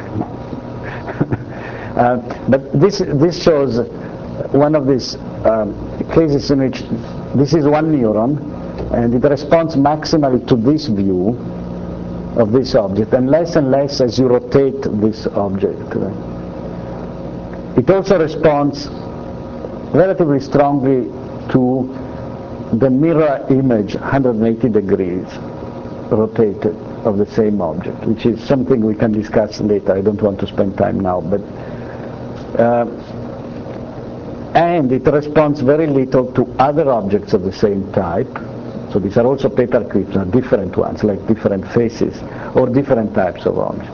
uh, but this this shows one of these um, cases in which this is one neuron, and it responds maximally to this view of this object, and less and less as you rotate this object. Right? It also responds relatively strongly to the mirror image, one hundred eighty degrees rotated, of the same object, which is something we can discuss later. I don't want to spend time now, but uh, and it responds very little to other objects of the same type. So these are also paper clips, not different ones, like different faces or different types of objects.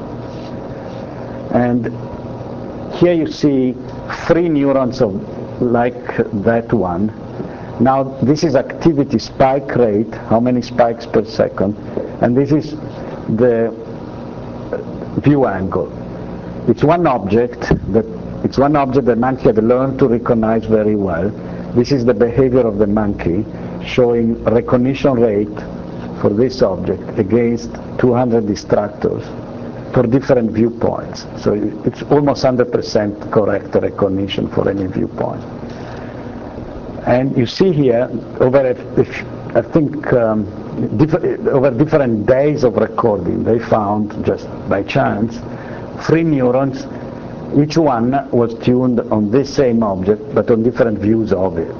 And here you see three neurons of like that one. Now this is activity spike rate, how many spikes per second, and this is the view angle. It's one object that it's one object the monkey had learned to recognize very well. This is the behavior of the monkey, showing recognition rate for this object against two hundred distractors for different viewpoints. So it's almost one hundred percent correct recognition for any viewpoint. And you see here, over a, if, I think, um, diff- over different days of recording, they found, just by chance, three neurons. Each one was tuned on this same object, but on different views of it.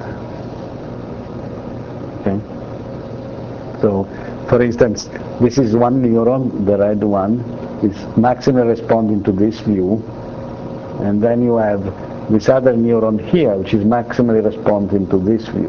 Okay? So, for instance, this is one neuron, the red one, is maximally responding to this view, and then you have this other neuron here, which is maximally responding to this view.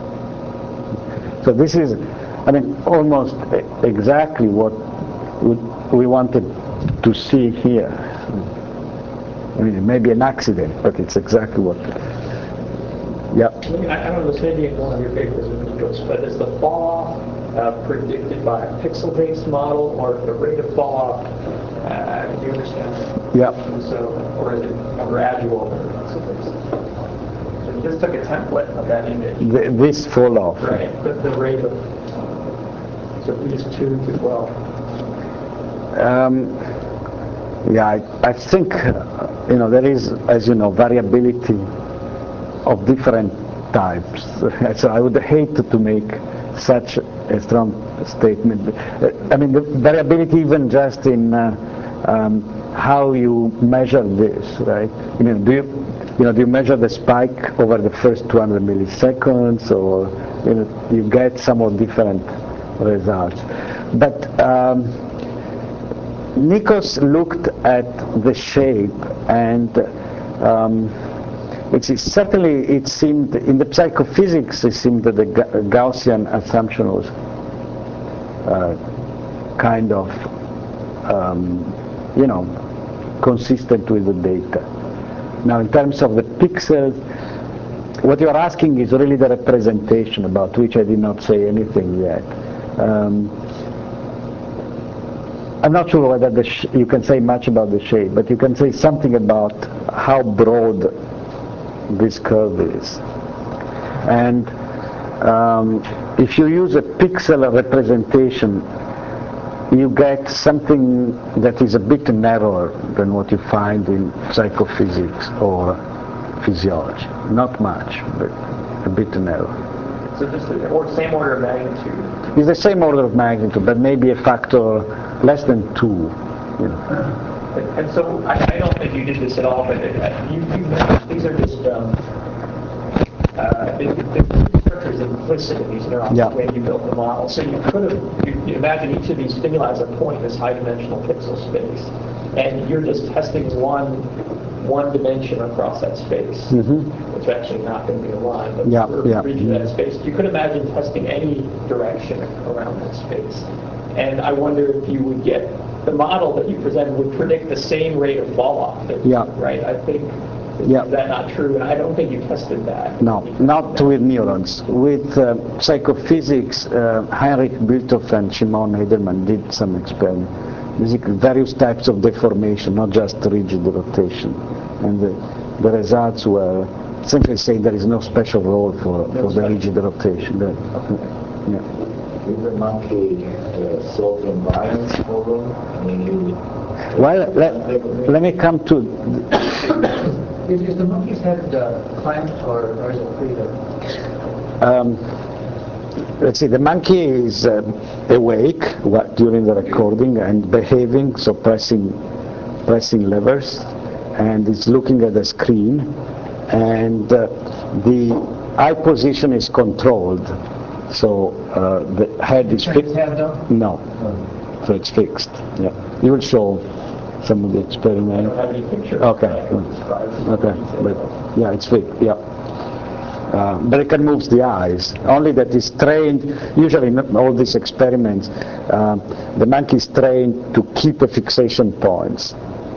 So this is, I mean, almost exactly what we wanted to see here. I mean, it may be an accident, but it's exactly what. Yeah. I, I don't know, this may be in one of your papers, but is the fall off uh, predicted by a pixel-based model, or the rate of fall off? Uh, do you understand? Yeah. So, or is it more gradual? So you just took a template of that image. The, this fall off. Right. The, the rate of so these two to twelve. Um, yeah, I, I think uh, you know there is, as you know, variability of different types. So I would hate to make such a strong statement. I mean, the variability even just in uh, um, how you measure this, right? I mean, do you, you know, do you measure the spike over the first two hundred milliseconds, or you know, you get somewhat different results? But um, Nikos looked at the shape, and um, It is, certainly it seemed, in the psychophysics, it seemed that the Gaussian assumption was uh, kind of, um, you know, consistent with the data. Now, in terms of the pixels, what you're asking is really the representation, about which I did not say anything yet. Um, I'm not sure whether the sh you can say much about the shape, but you can say something about how broad this curve is. And um, if you use a pixel representation, you get something that is a bit narrower than what you find in psychophysics or physiology. Not much, but a bit narrower. So just the or same order of magnitude? It's the same order of magnitude, but maybe a factor less than two. You know. And so I, I don't think you did this at all, but it, you, you, these are just um, uh, the, the structure is implicit in these neurons yeah. when you built the model. So you could have, you, you imagine each of these stimuli as a point in this high-dimensional pixel space, and you're just testing one one dimension across that space. Mm-hmm. It's actually not going to be a line, but yeah, for yeah. region of that space. You could imagine testing any direction around that space. And I wonder if you would get the model that you presented would predict the same rate of fall off. Yeah. Right? I think, is yeah. that not true? And I don't think you tested that. No, not with neurons. With uh, psychophysics, uh, Heinrich Büthoff and Shimon Heiderman did some experiments. Basically, various types of deformation, not just rigid rotation. And the, the results were simply saying there is no special role for, for the rigid rotation. The, yeah. Did the monkey uh, solve the environment problem? I mean, well, let, let me come to... Is, is the monkey's head uh, clamped, or, or is it free? Um, let's see, the monkey is uh, awake what, during the recording and behaving, so pressing, pressing levers, and it's looking at the screen, and uh, the eye position is controlled. So uh, the head is fixed. No, so it's fixed. Yeah, you will show some of the experiment. I don't have any picture. Okay, okay, but yeah, it's fixed. Yeah, uh, but it can move the eyes. Only that is trained. Usually, in all these experiments, uh, the monkey is trained to keep a fixation points.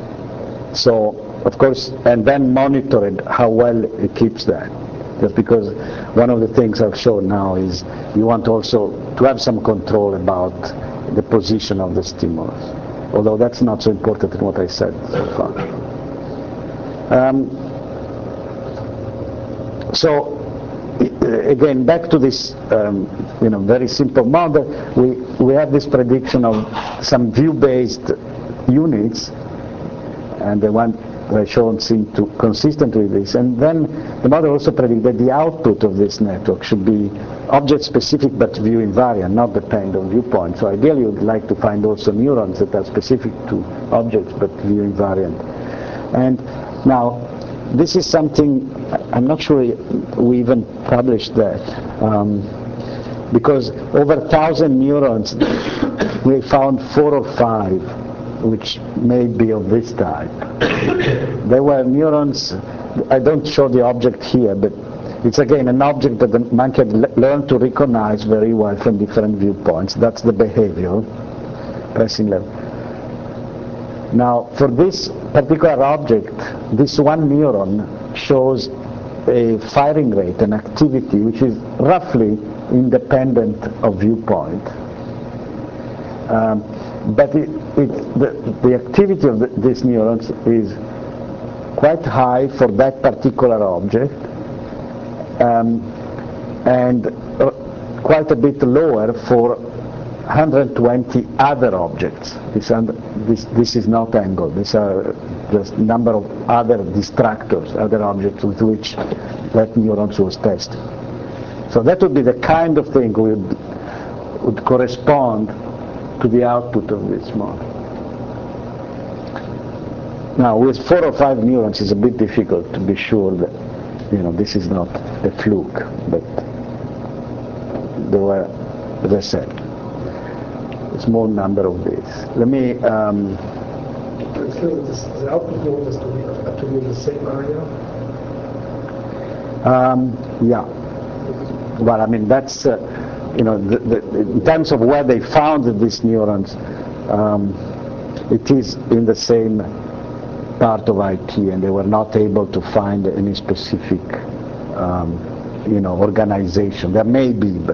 So, of course, and then monitored how well it keeps that. Just because one of the things I've shown now is you want also to have some control about the position of the stimulus, although that's not so important in what I said so far. Um, so again, back to this, um, you know, very simple model, we, we have this prediction of some view-based units, and the one I shown seem to consistent with this. And then the model also predicts that the output of this network should be object-specific but view invariant, not depend on viewpoint. So ideally, you would like to find also neurons that are specific to objects but view invariant. And now, this is something, I'm not sure we even published that, um, because over a thousand neurons, we found four or five which may be of this type. There were neurons, I don't show the object here, but it's again an object that the monkey had learned to recognize very well from different viewpoints. That's the behavior, pressing level. Now, for this particular object, this one neuron shows a firing rate, an activity, which is roughly independent of viewpoint. Um, but it, it, the, the activity of the, these neurons is quite high for that particular object, um, and uh, quite a bit lower for one hundred twenty other objects. This, this, this is not angle. These are just number of other distractors, other objects with which that neurons was tested. So that would be the kind of thing would, would correspond to the output of this model. Now, with four or five neurons, it's a bit difficult to be sure that, you know, this is not a fluke, but there were, as I said, a small number of these. Let me. Um, Still, this, the output node is to be, uh, to be in the same area. um, yeah. Well, I mean, that's. Uh, You know, the, the, in terms of where they found these neurons, um, it is in the same part of I T, and they were not able to find any specific, um, you know, organization. There may be, but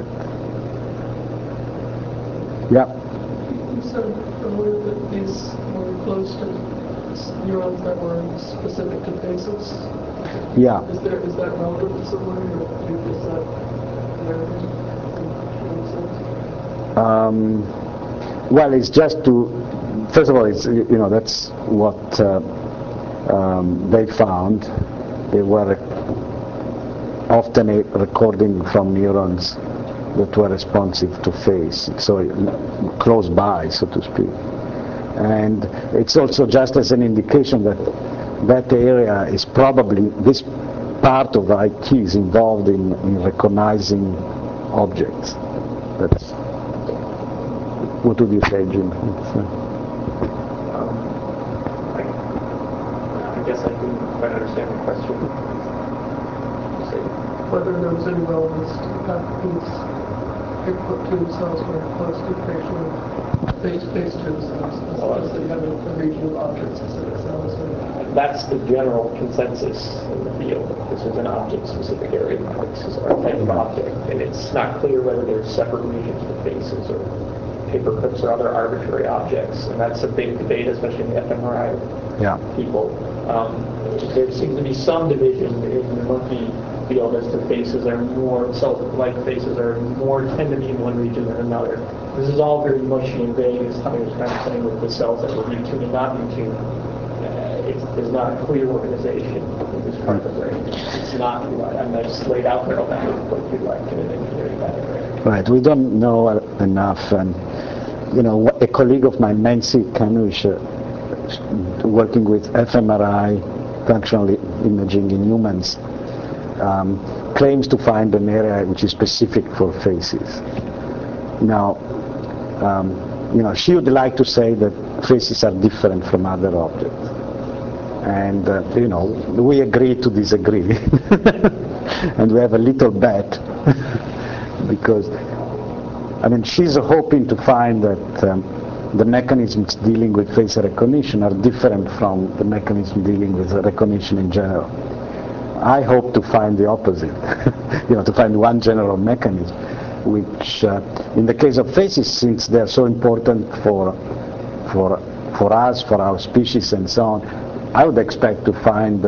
yeah. You said earlier that these were close to neurons that were specific to faces. Yeah. Is there is that relatively similar, or is that rare? Um, well, it's just to, first of all, it's, you know, that's what uh, um, they found. They were often a recording from neurons that were responsive to face, so close by, so to speak. And it's also just as an indication that that area is probably, this part of I T is involved in, in recognizing objects. That's, what would you say, Jim? Um, I, I guess I didn't quite understand the question. Whether there was any relevance to the fact that these input tube cells were close to facial face-to-face tube cells, as well as they have a, a region of object-specific cells. That's the general consensus in the field. This is an object-specific area. This is our type of object, and it's not clear whether there's separate regions for faces or paper clips or other arbitrary objects, and that's a big debate, especially in the f M R I yeah. people. Um, there seems to be some division in the monkey field as to faces are more, cell-like faces are more tend to be in one region than another. This is all very mushy and vague, as Tommy was kind of saying with the cells that were mutuned and not mutuned. Uh, it's, there's not a clear organization in this part of the brain. It's not a nice laid out neural network, what you'd like in an engineering diagram. Right, we don't know enough, and you know, a colleague of mine, Nancy Kanush, uh, working with f M R I, functional imaging in humans, um, claims to find an area which is specific for faces. Now, um, you know, she would like to say that faces are different from other objects, and uh, you know, we agree to disagree, and we have a little bet. Because, I mean, she's hoping to find that um, the mechanisms dealing with face recognition are different from the mechanism dealing with recognition in general. I hope to find the opposite, you know, to find one general mechanism, which, uh, in the case of faces, since they're so important for, for, for us, for our species and so on, I would expect to find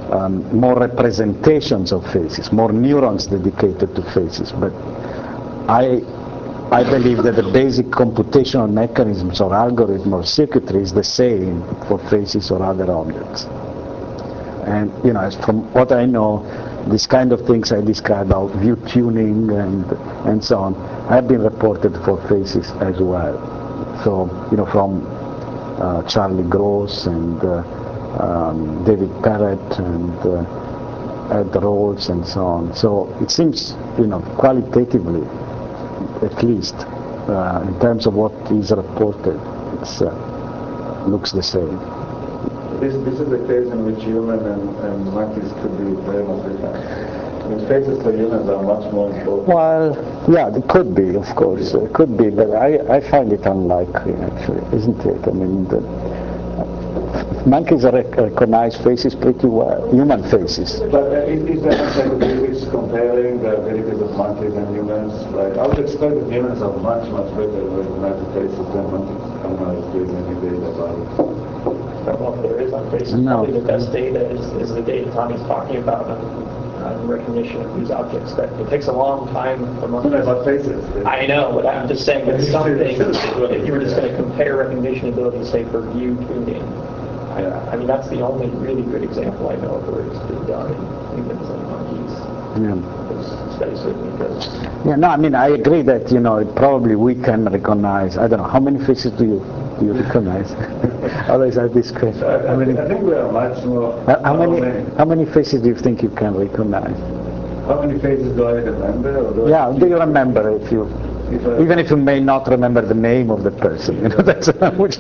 um, more representations of faces, more neurons dedicated to faces. But I, I believe that the basic computational mechanisms or algorithm or circuitry is the same for faces or other objects. And you know, as from what I know, this kind of things I described about view tuning and and so on have been reported for faces as well. So you know, from uh, Charlie Gross and uh, um, David Perrett and uh, Ed Rolls and so on. So it seems, you know, qualitatively, at least uh, in terms of what is reported, it uh, looks the same. This, this is the case in which human and, and monkeys could be very much different. The faces for humans are much more important. Well, yeah, it could be, of course, it could be, but I, I find it unlikely, actually, isn't it? I mean, the, monkeys rec recognize faces pretty well, human faces. But uh, is, is there not like comparing the abilities of monkeys and humans? Like, I would expect that humans are much, much better at recognizing faces than monkeys. I'm not doing any data about it. I don't know if there is on faces. No. Probably the best data is, is the data Tommy's talking about on, on recognition of these objects. That it takes a long time for monkeys. About faces. I know, but I'm just saying that some things, if you were just going to compare recognition ability, say, for view tuning, I, I mean, that's the only really good example I know of where it's been done in humans and monkeys. Yeah. Those studies certainly good. Yeah, no, I mean, I agree that, you know, probably we can recognize, I don't know, how many faces do you, do you recognize? Always have this question. I, How many, I think we are much more... how, how many, how many faces do you think you can recognize? How many faces do I remember? Or do Yeah, I do you remember if you, if I, even if you may not remember the name of the person, you know, that's which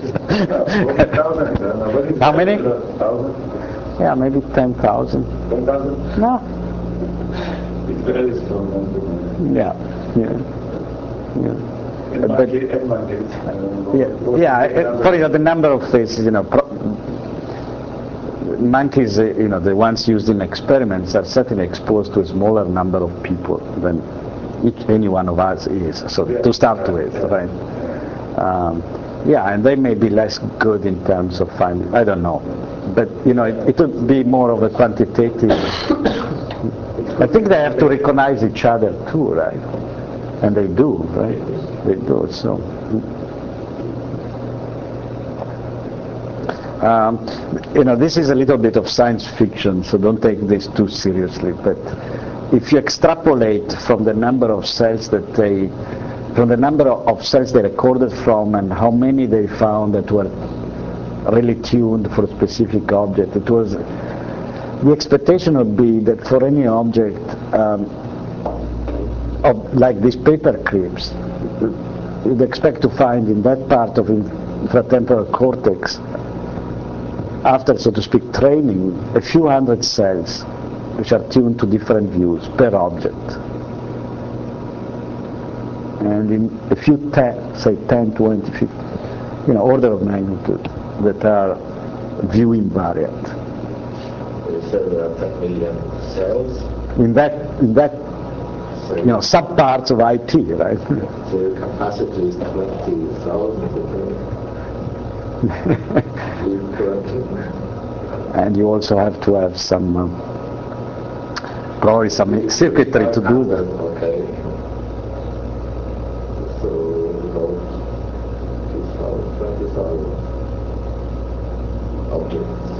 How many? Thousand? Yeah, maybe ten thousand. Ten thousand? No. It varies from one to one. Yeah, yeah, yeah. In But- monkey, in monkeys. I don't know. Yeah, What- yeah. what is the uh, number? For example, the number of faces, you know, pro monkeys, uh, you know, the ones used in experiments are certainly exposed to a smaller number of people than each, any one of us is. So Yeah. to start with, Yeah. right? Um, yeah, and they may be less good in terms of finding. I don't know, but you know, it, it would be more of a quantitative. I think they have to recognize each other too, right? And they do, right? They do. So. Um, you know, this is a little bit of science fiction, so don't take this too seriously. But if you extrapolate from the number of cells that they, from the number of cells they recorded from, and how many they found that were really tuned for a specific object, it was the expectation would be that for any object um, of like these paper clips, you'd expect to find in that part of infratemporal cortex, after, so to speak, training, a few hundred cells which are tuned to different views per object. And in a few, ten, say ten, twenty, fifty, you know, order of magnitude that are view invariant. You said there are ten million cells. In that, in that, So you know, subparts of I T, right? So your capacity is twenty thousand. And you also have to have some, um, probably some circuitry to do that. Okay. So about two thousand, twenty thousand objects.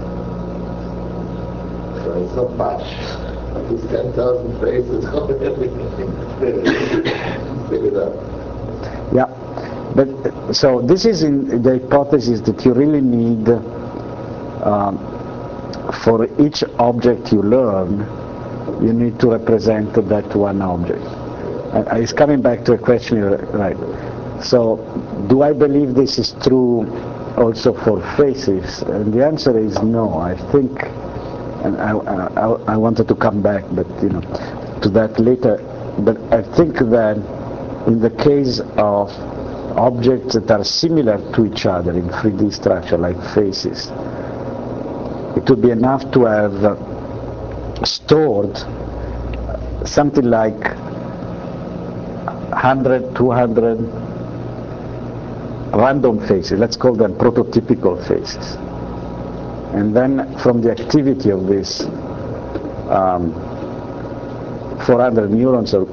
So it's not much. It's ten thousand faces already. Figure it out. Yeah, but so this is in the hypothesis that you really need, um, for each object you learn, you need to represent that one object. And it's coming back to a question, you're right? So, do I believe this is true also for faces? And the answer is no. I think, and I, I, I wanted to come back, but you know, to that later. But I think that in the case of objects that are similar to each other in three D structure, like faces, it would be enough to have uh, stored something like one hundred, two hundred random faces, let's call them prototypical faces. And then from the activity of this um, four hundred neurons or,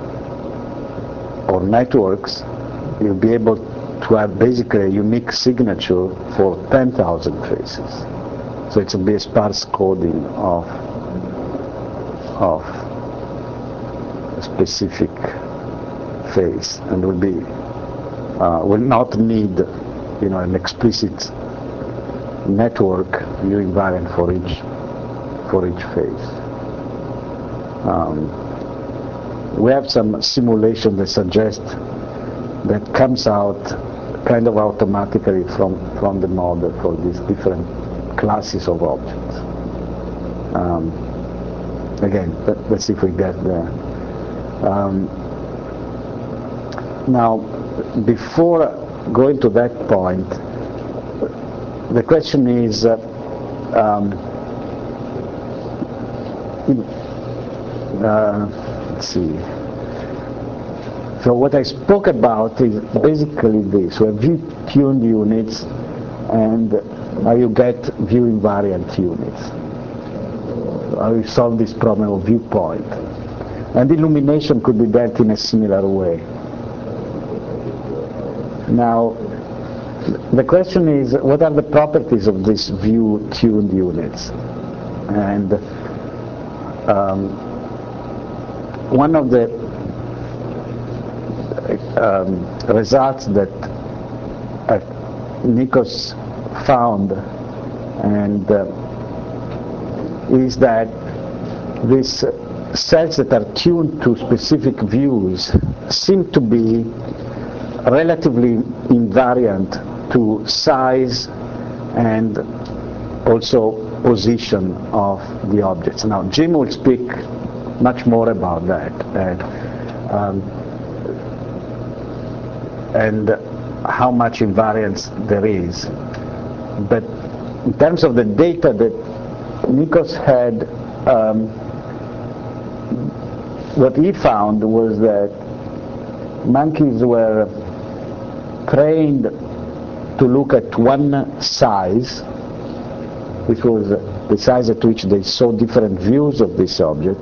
or networks, you'll be able to have basically a unique signature for ten thousand faces. So it will be a sparse coding of, of a specific face, and will be uh, will not need, you know, an explicit network view invariant for each for each face. Um, we have some simulation that suggests that comes out kind of automatically from from the model for these different classes of objects. Um, again, let, let's see if we get there. Um, now, before going to that point, the question is, uh, um, uh, let's see. So what I spoke about is basically this: we have view-tuned units, and how you get view invariant units. How you solve this problem of viewpoint. And illumination could be dealt in a similar way. Now, the question is, what are the properties of these view-tuned units? And um, one of the um, results that uh, Nikos found and uh, is that these cells that are tuned to specific views seem to be relatively invariant to size and also position of the objects. Now, Jim will speak much more about that, and, um, and how much invariance there is. But in terms of the data that Nikos had, um, what he found was that monkeys were trained to look at one size, which was the size at which they saw different views of this object.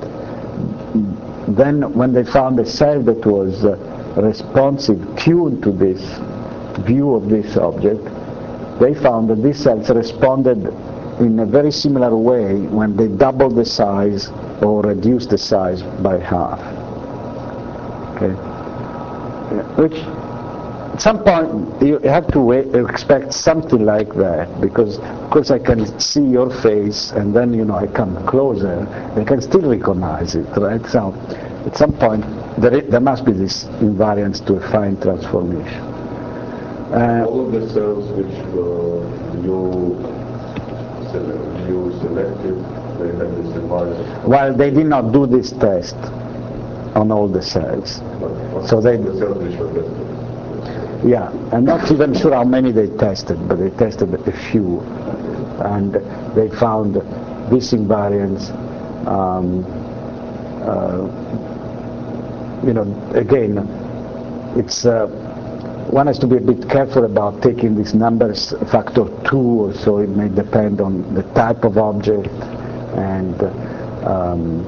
Then when they found a cell that was uh, responsive, tuned to this view of this object, they found that these cells responded in a very similar way when they doubled the size or reduced the size by half. Okay, which at some point you have to wait, expect something like that, because of course I can see your face and then, you know, I come closer, they can still recognize it, right? So at some point there, there must be this invariance to a fine transformation. Uh, All of the cells which uh, you, sele you selected, they have this invariance. Well, they did not do this test on all the cells. But So they, the cells which were tested. yeah, I'm not even sure how many they tested, but they tested a few, and they found this invariance. Um, uh, you know, again, it's uh, one has to be a bit careful about taking these numbers factor two or so. It may depend on the type of object and um,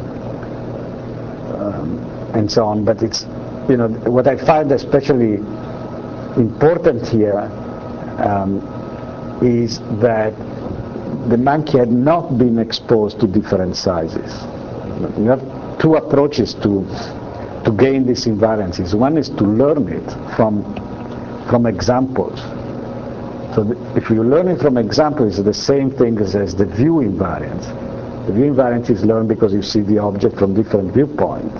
um, and so on. But it's, you know, what I find especially important here um, is that the monkey had not been exposed to different sizes. You have two approaches to to gain these invariances. One is to learn it from from examples. So the, if you learn it from examples, it's the same thing as, as the view invariance. The view invariance is learned because you see the object from different viewpoints.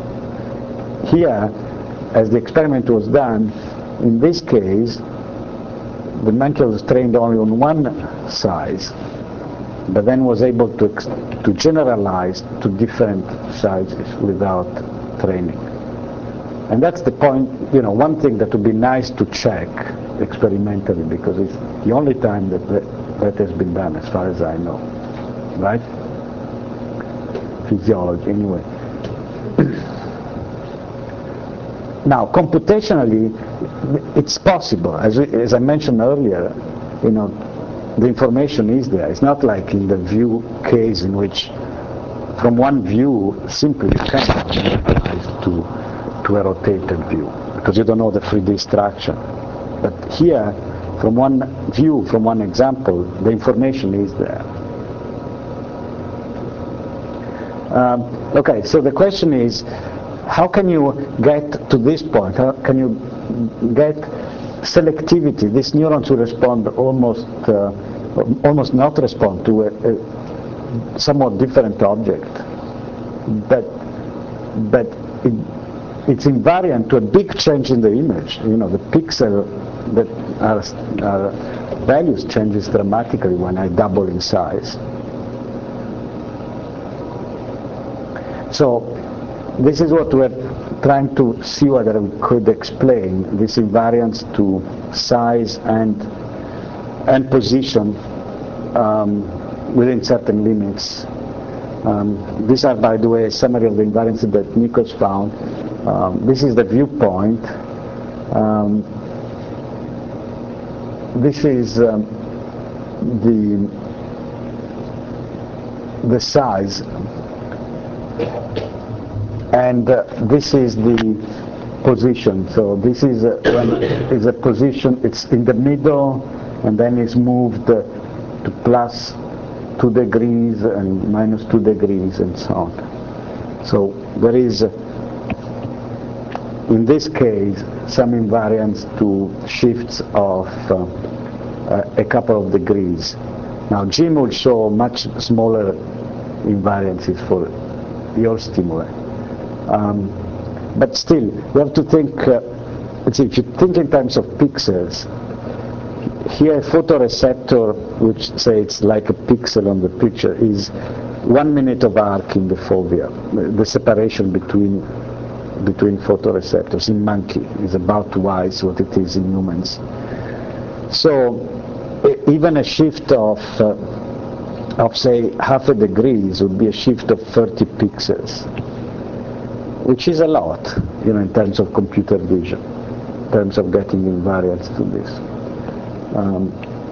Here, as the experiment was done, in this case, the monkey was trained only on one size, but then was able to, to generalize to different sizes without training. And that's the point, you know, one thing that would be nice to check experimentally, because it's the only time that that, that has been done, as far as I know, right? Physiology, anyway. Now, computationally, it's possible. As, we, as I mentioned earlier, you know, the information is there. It's not like in the view case in which from one view, simply you cannot generalize to, to a rotated view, because you don't know the three D structure. But here, from one view, from one example, the information is there. Um, okay, so the question is, how can you get to this point? How can you get selectivity? These neurons will respond almost, uh, almost not respond to a, a somewhat different object, but but it, it's invariant to a big change in the image. You know, the pixel that our, our values changes dramatically when I double in size. So this is what we're trying to see whether we could explain this invariance to size and and position um, within certain limits. Um, these are, by the way, a summary of the invariances that Nikos found. Um, this is the viewpoint. Um, this is um, the the size, and uh, this is the position. So this is a, is a position. It's in the middle, and then it's moved uh, to plus two degrees and minus two degrees and so on. So there is, uh, in this case, some invariance to shifts of uh, uh, a couple of degrees. Now Jim will show much smaller invariances for your stimuli. Um, but still, you have to think, uh, let's see, if you think in terms of pixels, here a photoreceptor, which say it's like a pixel on the picture, is one minute of arc in the fovea. The, the separation between between photoreceptors in monkey is about twice what it is in humans. So e- even a shift of uh, of say half a degree would be a shift of thirty pixels, which is a lot, you know, in terms of computer vision, in terms of getting invariance to this. Um,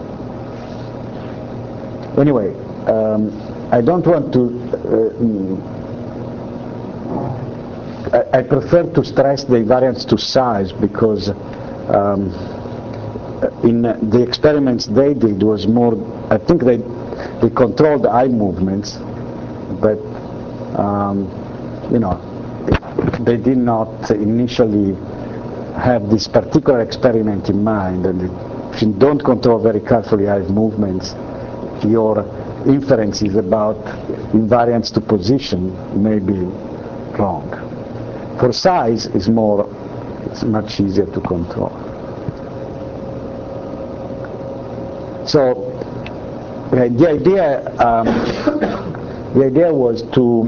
anyway, um, I don't want to, uh, I, I prefer to stress the invariance to size, because um, in the experiments they did was more, I think they, they controlled eye movements, but um, you know, they did not initially have this particular experiment in mind, and it, if you don't control very carefully eye movements, your inferences about invariance to position may be wrong. For size, is more, it's much easier to control. So uh, the idea, um, the idea was to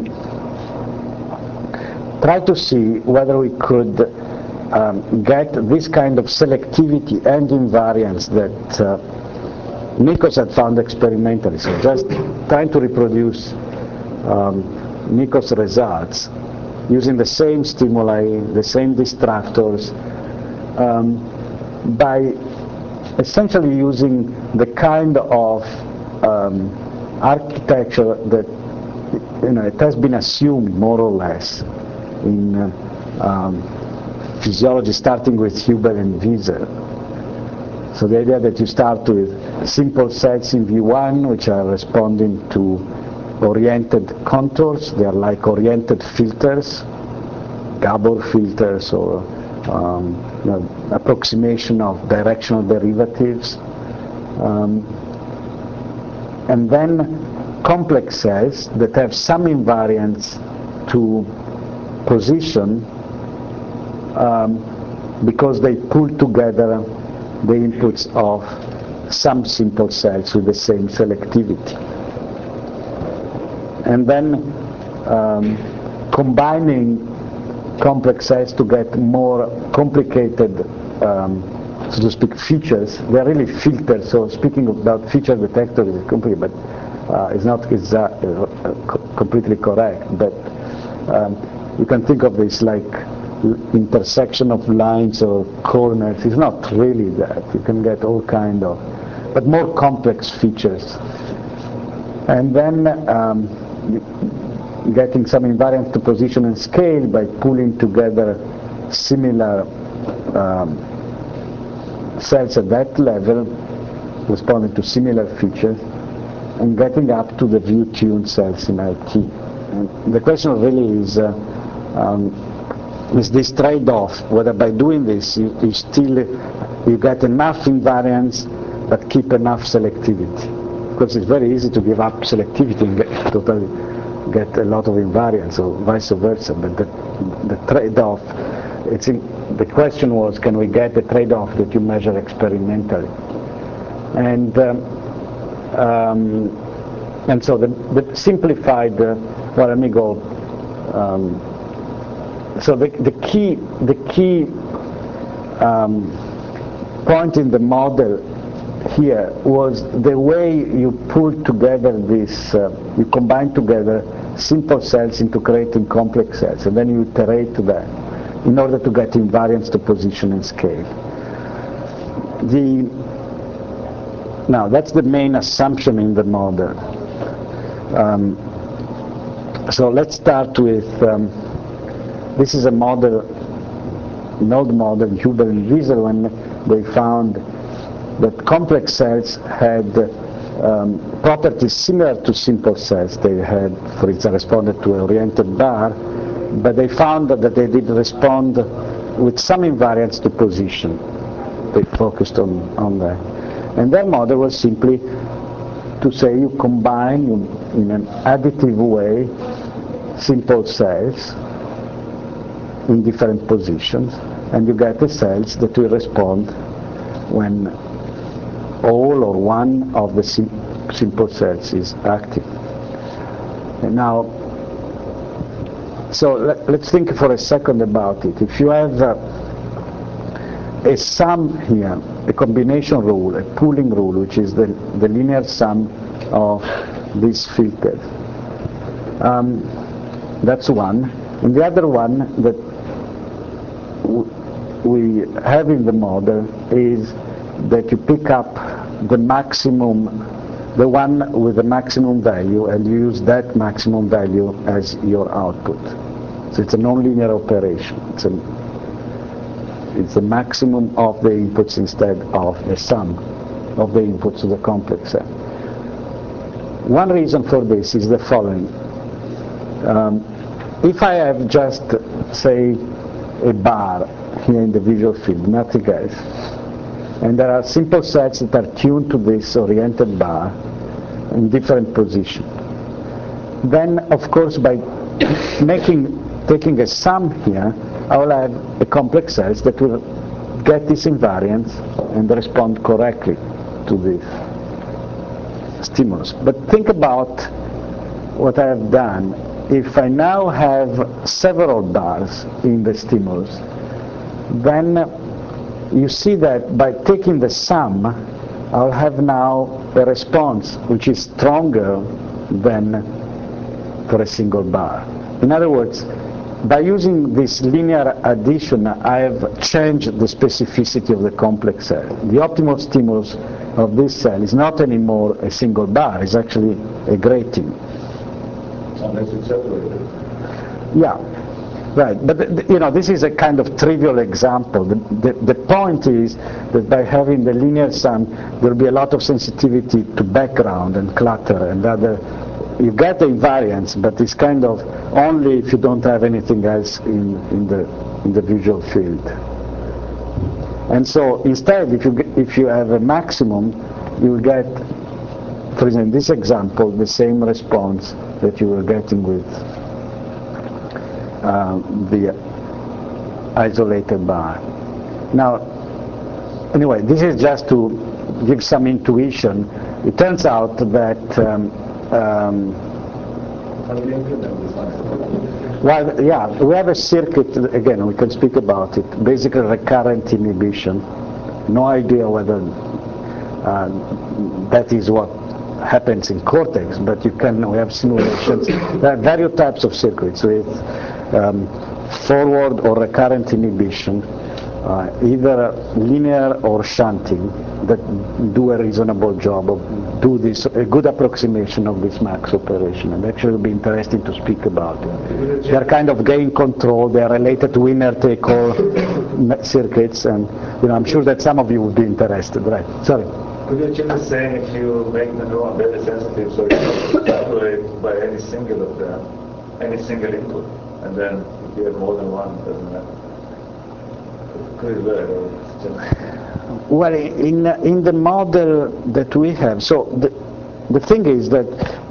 try to see whether we could Um, get this kind of selectivity and invariance that uh, Nikos had found experimentally. So just trying to reproduce um, Nikos' results using the same stimuli, the same distractors, um, by essentially using the kind of um, architecture that, you know, it has been assumed more or less in uh, um, physiology, starting with Hubel and Wieser. So the idea that you start with simple cells in V one, which are responding to oriented contours. They are like oriented filters, Gabor filters, or um, you know, approximation of directional derivatives. Um, and then complex cells that have some invariance to position, Um, because they pull together the inputs of some simple cells with the same selectivity. And then um, combining complex cells to get more complicated, um, so to speak, features. They're really filters, so speaking about feature detector is complete, but uh, it's not exact, uh, co completely correct. But um, you can think of this like intersection of lines or corners. It's not really that. You can get all kind of, but more complex features. And then um, getting some invariance to position and scale by pulling together similar um, cells at that level, responding to similar features, and getting up to the view-tuned cells in I T. And the question really is, uh, um, is this trade-off, whether by doing this you, you still you get enough invariance but keep enough selectivity. Because it's very easy to give up selectivity and get, totally get a lot of invariance, or vice versa. But the, the trade-off, it's in, the question was, can we get the trade-off that you measure experimentally? And um, um, and so the, the simplified, uh, well, let me go. Um, so the, the key, the key um, point in the model here was the way you pull together this, uh, you combine together simple cells into creating complex cells, and then you iterate that in order to get invariance to position and scale. The, now that's the main assumption in the model. Um, so let's start with, um, this is a model, an old model, Huber and Wiesel, when they found that complex cells had um, properties similar to simple cells. They had, for instance, responded to an oriented bar, but they found that they did respond with some invariance to position. They focused on, on that. And their model was simply to say you combine you, in an additive way simple cells in different positions, and you get the cells that will respond when all or one of the sim simple cells is active. And now, so let, let's think for a second about it. If you have uh, a sum here, a combination rule, a pooling rule, which is the, the linear sum of these filters, um, that's one. And the other one that we have in the model is that you pick up the maximum, the one with the maximum value, and you use that maximum value as your output. So it's a nonlinear operation. It's a, it's the maximum of the inputs instead of the sum of the inputs to the complex cell. One reason for this is the following. Um, if I have just, say, a bar here in the visual field, nothing else, and there are simple cells that are tuned to this oriented bar in different positions, then of course by making taking a sum here, I will have a complex cells that will get this invariance and respond correctly to this stimulus. But think about what I have done. If I now have several bars in the stimulus, then you see that by taking the sum, I'll have now a response which is stronger than for a single bar. In other words, by using this linear addition, I have changed the specificity of the complex cell. The optimal stimulus of this cell is not anymore a single bar, it's actually a grating. Unless it's separated. Yeah, right. But the, the, you know, this is a kind of trivial example. The, the, the point is that by having the linear sum, there will be a lot of sensitivity to background and clutter and other. You get the invariance, but it's kind of only if you don't have anything else in, in the in the visual field. And so instead, if you get, if you have a maximum, you will get, for example, in this example, the same response that you were getting with uh, the isolated bar. Now, anyway, this is just to give some intuition. It turns out that um, um, well, yeah, we have a circuit, again, we can speak about it, basically recurrent inhibition. No idea whether uh, that is what happens in cortex, but you can, we have simulations. There are various types of circuits with um, forward or recurrent inhibition uh, either linear or shunting that do a reasonable job of do this a good approximation of this max operation, and actually it will be interesting to speak about it. They are kind of gain control. They are related to winner take all circuits, and you know I'm sure that some of you would be interested. Right? Sorry. Could you achieve the same if you make the neuron very sensitive, so you calculate by any single of them, any single input, and then if you have more than one, it doesn't matter. Could it work, or it's just... Well, in in the model that we have, so the the thing is that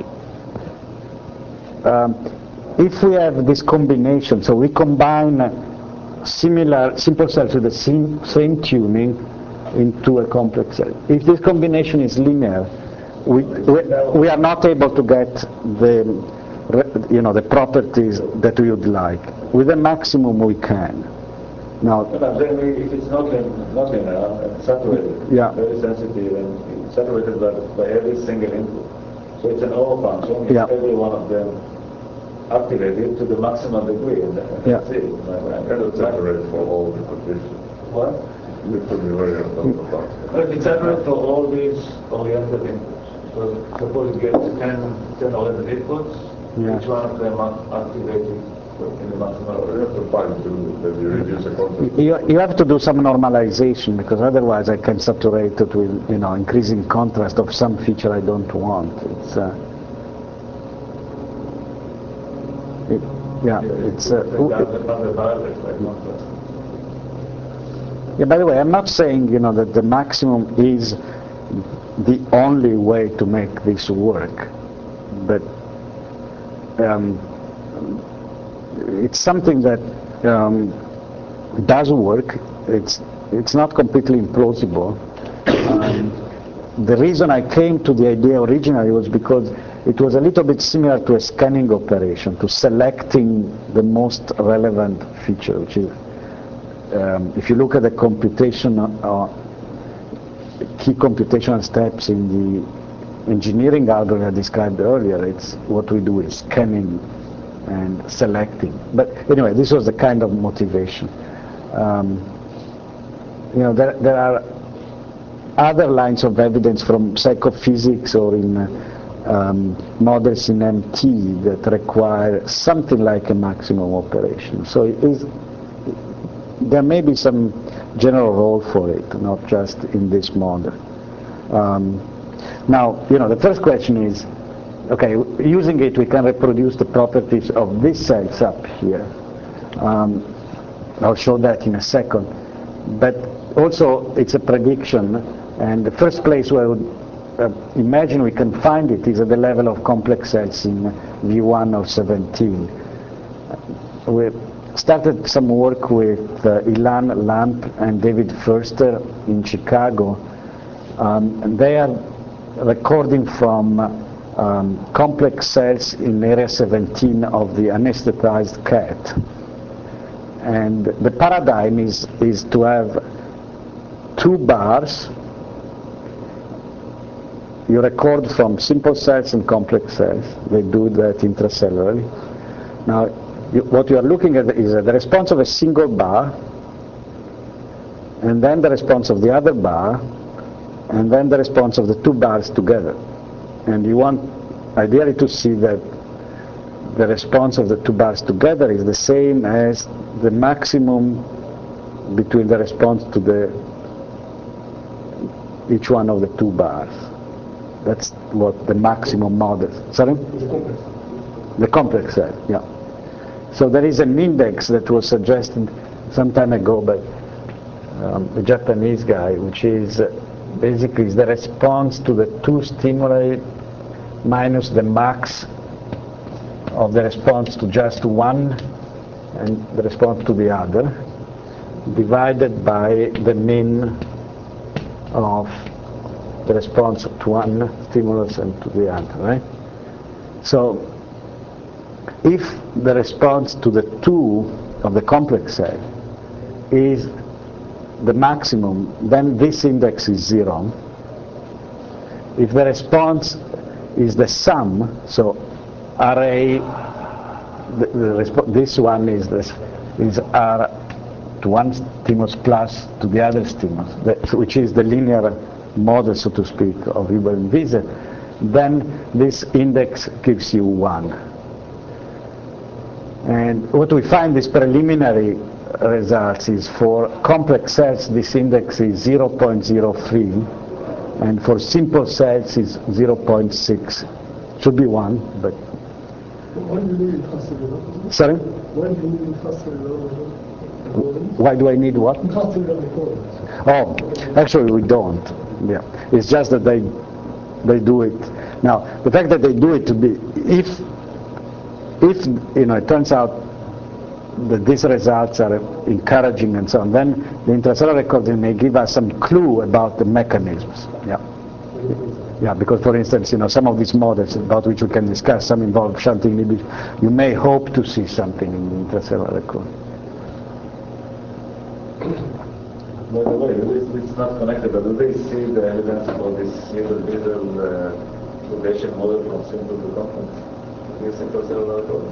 um, if we have this combination, so we combine similar simple cells with the same same tuning into a complex cell. If this combination is linear, we, we, we are not able to get the, you know, the properties that we would like. With the maximum we can. Now, no, then we, if it's not linear, not linear and saturated, yeah. very sensitive and saturated by, by every single input. So it's an O function, yeah. every one of them activated to the maximum degree. And yeah. That's it. And it's separated for all the conditions. What? It could be very about. But it's separate for all these oriented inputs. So suppose it gets ten, ten oriented inputs, yeah. each one of them activated in the maximum. You have to find to that you reduce the contrast. You, you have to do some normalization, because otherwise I can saturate it with, you know, increasing contrast of some feature I don't want. It's uh, it, yeah, it's uh, yeah, by the way, I'm not saying, you know, that the maximum is the only way to make this work, but um, it's something that um, does work. It's it's not completely implausible. Um, the reason I came to the idea originally was because it was a little bit similar to a scanning operation, to selecting the most relevant feature, which is Um, if you look at the computation, uh, key computational steps in the engineering algorithm I described earlier, it's what we do is scanning and selecting. But anyway, this was the kind of motivation. Um, you know, there, there are other lines of evidence from psychophysics or in uh, um, models in M T that require something like a maximum operation. So it is. There may be some general role for it, not just in this model. Um, now, you know, the first question is, okay, using it we can reproduce the properties of these cells up here. Um, I'll show that in a second. But also it's a prediction, and the first place where I would uh, imagine we can find it is at the level of complex cells in V one of seventeen. We're started some work with uh, Ilan Lamp and David Förster in Chicago. Um, and they are recording from um, complex cells in area seventeen of the anesthetized cat. And the paradigm is, is to have two bars. You record from simple cells and complex cells. They do that intracellularly. Now, You, what you are looking at is uh, the response of a single bar, and then the response of the other bar, and then the response of the two bars together. And you want ideally to see that the response of the two bars together is the same as the maximum between the response to the each one of the two bars. That's what the maximum model. Sorry? The complex. The complex cell, yeah. So there is an index that was suggested some time ago by um, a Japanese guy, which is uh, basically is the response to the two stimuli minus the max of the response to just one and the response to the other, divided by the mean of the response to one stimulus and to the other, right? So if the response to the two of the complex cell is the maximum, then this index is zero. If the response is the sum, so array, the, the this one is this is R to one stimulus plus to the other stimulus, that, which is the linear model, so to speak, of Huber and Wiese, then this index gives you one. And what we find is preliminary results is for complex cells this index is zero point zero three, and for simple cells is zero point six. Should be one, but... Why do you need Hasselblad? Sorry? Why do you need Hasselblad? Why do I need what? Hasselblad. Oh, actually we don't. Yeah, it's just that they they do it. Now, the fact that they do it to be, if if you know, it turns out that these results are encouraging and so on, then the intracellular recording may give us some clue about the mechanisms. Yeah. Yeah, because for instance, you know, some of these models about which we can discuss, some involve shunting inhibition. You may hope to see something in the intracellular recording. By the way, it's, it's not connected, but do they see the evidence for this middle-middle uh, probation model from simple to complex? This intracellular recording?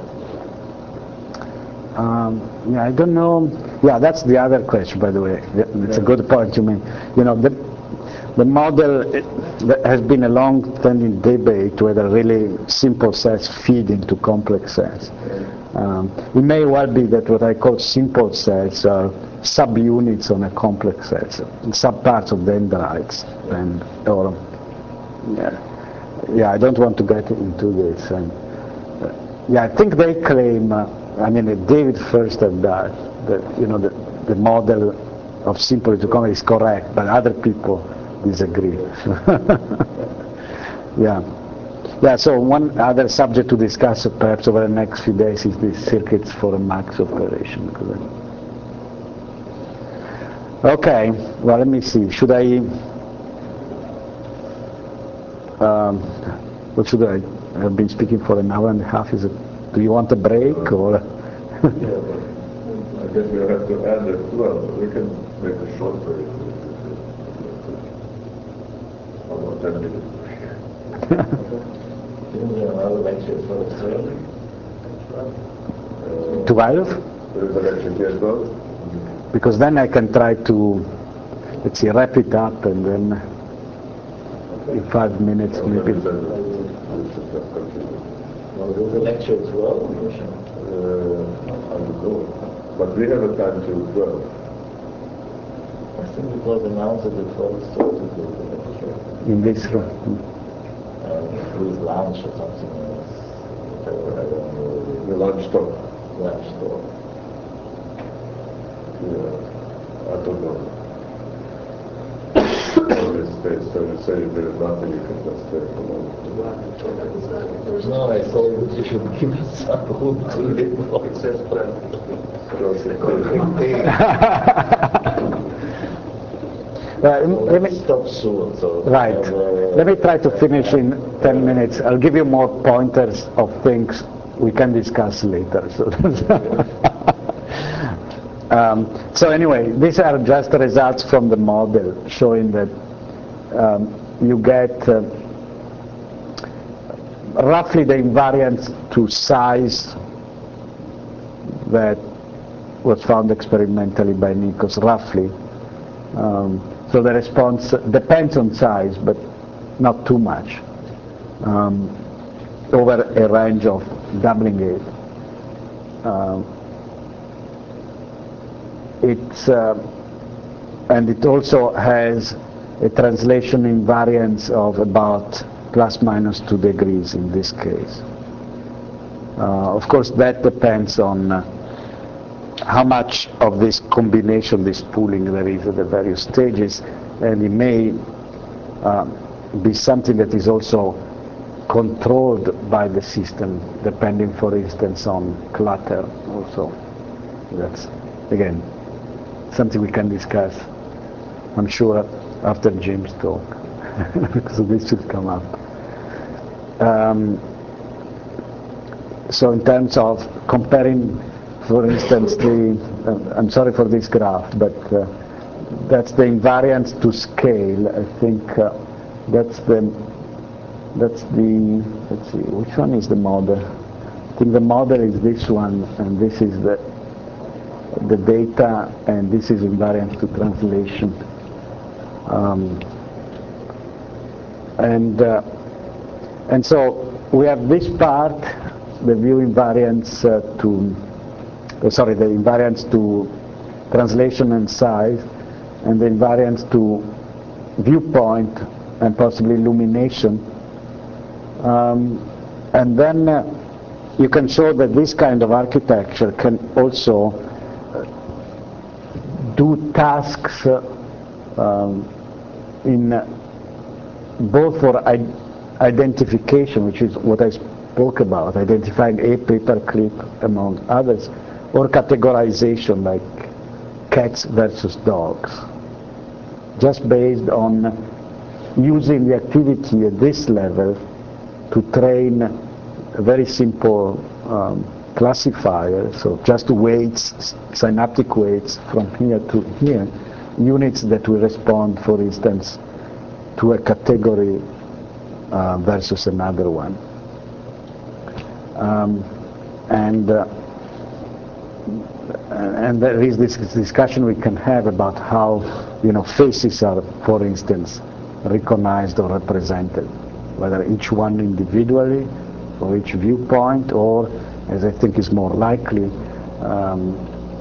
Um, yeah, I don't know. Yeah, that's the other question, by the way. It's yeah. a good point you mean. You know, the, the model, it, there has been a long-standing debate whether really simple cells feed into complex cells. Um, it may well be that what I call simple cells are subunits on a complex cell, subparts of dendrites, and or yeah, yeah. I don't want to get into this. And, uh, yeah, I think they claim. Uh, I mean, uh, David first had that that you know the the model of simple to complex is correct, but other people disagree. Yeah. Yeah, so one other subject to discuss perhaps over the next few days is these circuits for a max operation. Okay, well, let me see. Should I, um, what should I, I've been speaking for an hour and a half. Is it, do you want a break or? Yeah, but I guess we have to add it. Well, we can make a short break. How about ten minutes? Another lecture for twelve? twelve? There is a lecture here as well. Because then I can try to, let's see, wrap it up and then in five minutes Okay, maybe. then we should just continue. Well, there's a lecture as well? Uh, I don't know. But we have a time till twelve. I think it was announced at the twelve thirty to the lecture. In this room. Uh, with lunch or something else. Whatever, I don't know. The lunch talk. Lunch talk. Yeah, I don't know. All this space, so you say there is nothing, you can just take a moment. No, I thought that you should give us some room to live. It says Well, let me stop soon. So right. uh, Let me try to finish in ten minutes. I'll give you more pointers of things we can discuss later. So, um, so anyway, these are just results from the model showing that um, you get uh, roughly the invariance to size that was found experimentally by Nikos, roughly. Um, so the response depends on size, but not too much, um, over a range of doubling it. Uh, it's, uh, and it also has a translation invariance of about plus minus two degrees in this case. Uh, of course, that depends on uh, how much of this combination, this pooling there is at the various stages, and it may uh, be something that is also controlled by the system, depending, for instance, on clutter also. That's, again, something we can discuss, I'm sure, after Jim's talk, because this should come up. Um, so in terms of comparing, for instance, the, uh, I'm sorry for this graph, but uh, that's the invariance to scale. I think uh, that's the, that's the, let's see, which one is the model? I think the model is this one, and this is the, the data, and this is invariant to translation. Um, and uh, and so we have this part, the view invariance uh, to, uh, sorry, the invariance to translation and size, and the invariance to viewpoint and possibly illumination. Um, and then uh, you can show that this kind of architecture can also uh, do tasks uh, um, in uh, both for I identification, which is what I spoke about, identifying a paperclip among others, or categorization, like cats versus dogs, just based on using the activity at this level to train a very simple um, classifier, so just weights, synaptic weights from here to here, units that will respond, for instance, to a category uh, versus another one. Um, and uh, and there is this discussion we can have about how, you know, faces are, for instance, recognized or represented, whether each one individually for each viewpoint, or, as I think is more likely, um,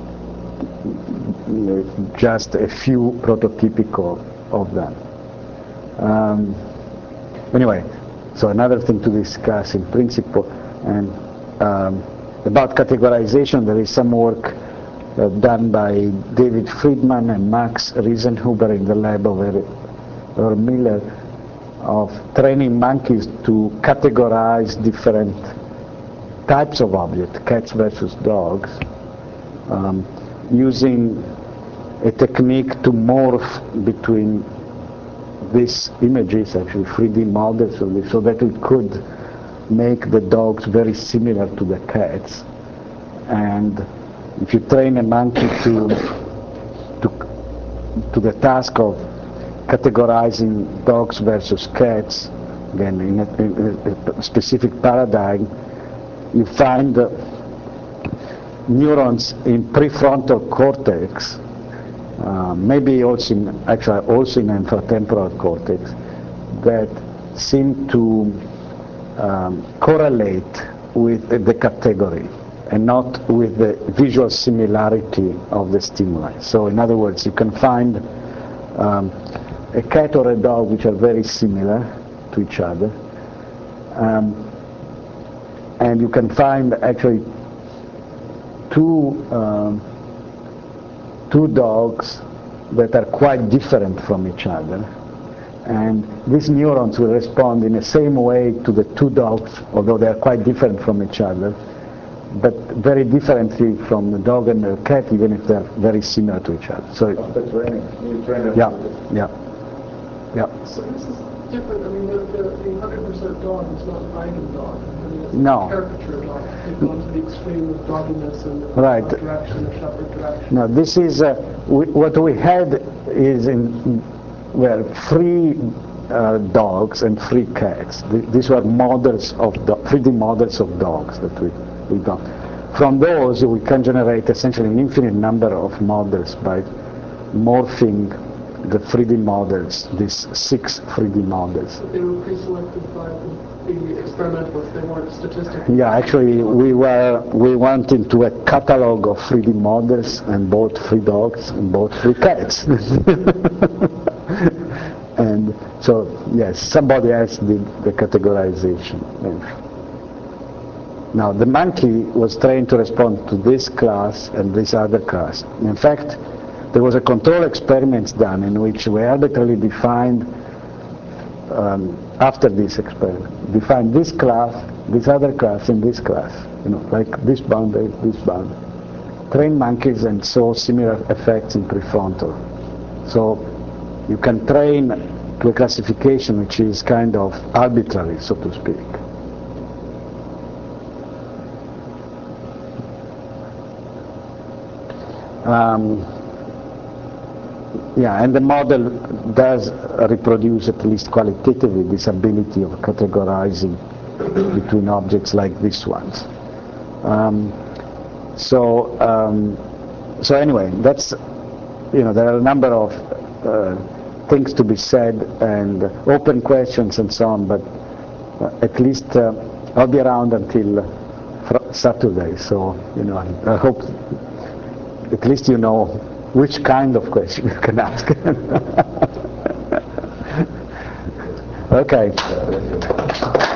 just a few prototypical of them. Um, anyway, so another thing to discuss in principle. And um, about categorization, there is some work uh, done by David Friedman and Max Riesenhuber in the lab of Earl Miller, of training monkeys to categorize different types of objects, cats versus dogs, um, using a technique to morph between these images, actually three D models of this, so that we could make the dogs very similar to the cats. And if you train a monkey to to to the task of categorizing dogs versus cats, again in a, in a specific paradigm, you find uh, neurons in prefrontal cortex, uh, maybe also in, actually also in infratemporal cortex, that seem to um, correlate with the category and not with the visual similarity of the stimuli. So in other words, you can find um, a cat or a dog which are very similar to each other, um, and you can find actually two um, two dogs that are quite different from each other, and these neurons will respond in the same way to the two dogs, although they are quite different from each other, but very differently from the dog and the cat, even if they're very similar to each other. So after training, you train them. Yeah, yeah, yeah. So this is different. I mean, the, the, the one hundred percent dog is not an item dog. I mean, it's No. a caricature dog. They've gone to the extreme of dogginess and the Right. direction, the shepherd direction. Now this is, uh, we, what we had is in, well, three uh, dogs and three cats. Th these were models of, three D models of dogs that we, we done. From those we can generate essentially an infinite number of models by morphing the three D models, these six three D models. But they were pre-selected by the, the experimentalists. They weren't statistically. Yeah, actually we were, we went into a catalog of three D models and bought three dogs and bought three cats. And so, yes, somebody else did the categorization. Now, the monkey was trained to respond to this class and this other class. In fact, there was a control experiment done in which we arbitrarily defined, um, after this experiment, defined this class, this other class, and this class. You know, like this boundary, this boundary. Trained monkeys and saw similar effects in prefrontal. So you can train to a classification which is kind of arbitrary, so to speak. Um, yeah, and the model does reproduce, at least qualitatively, this ability of categorizing between objects like these ones. Um, so, um, so anyway, that's, you know, there are a number of uh, things to be said and open questions and so on, but uh, at least uh, I'll be around until fr- Saturday, so, you know, I, I hope at least you know which kind of question you can ask. Okay.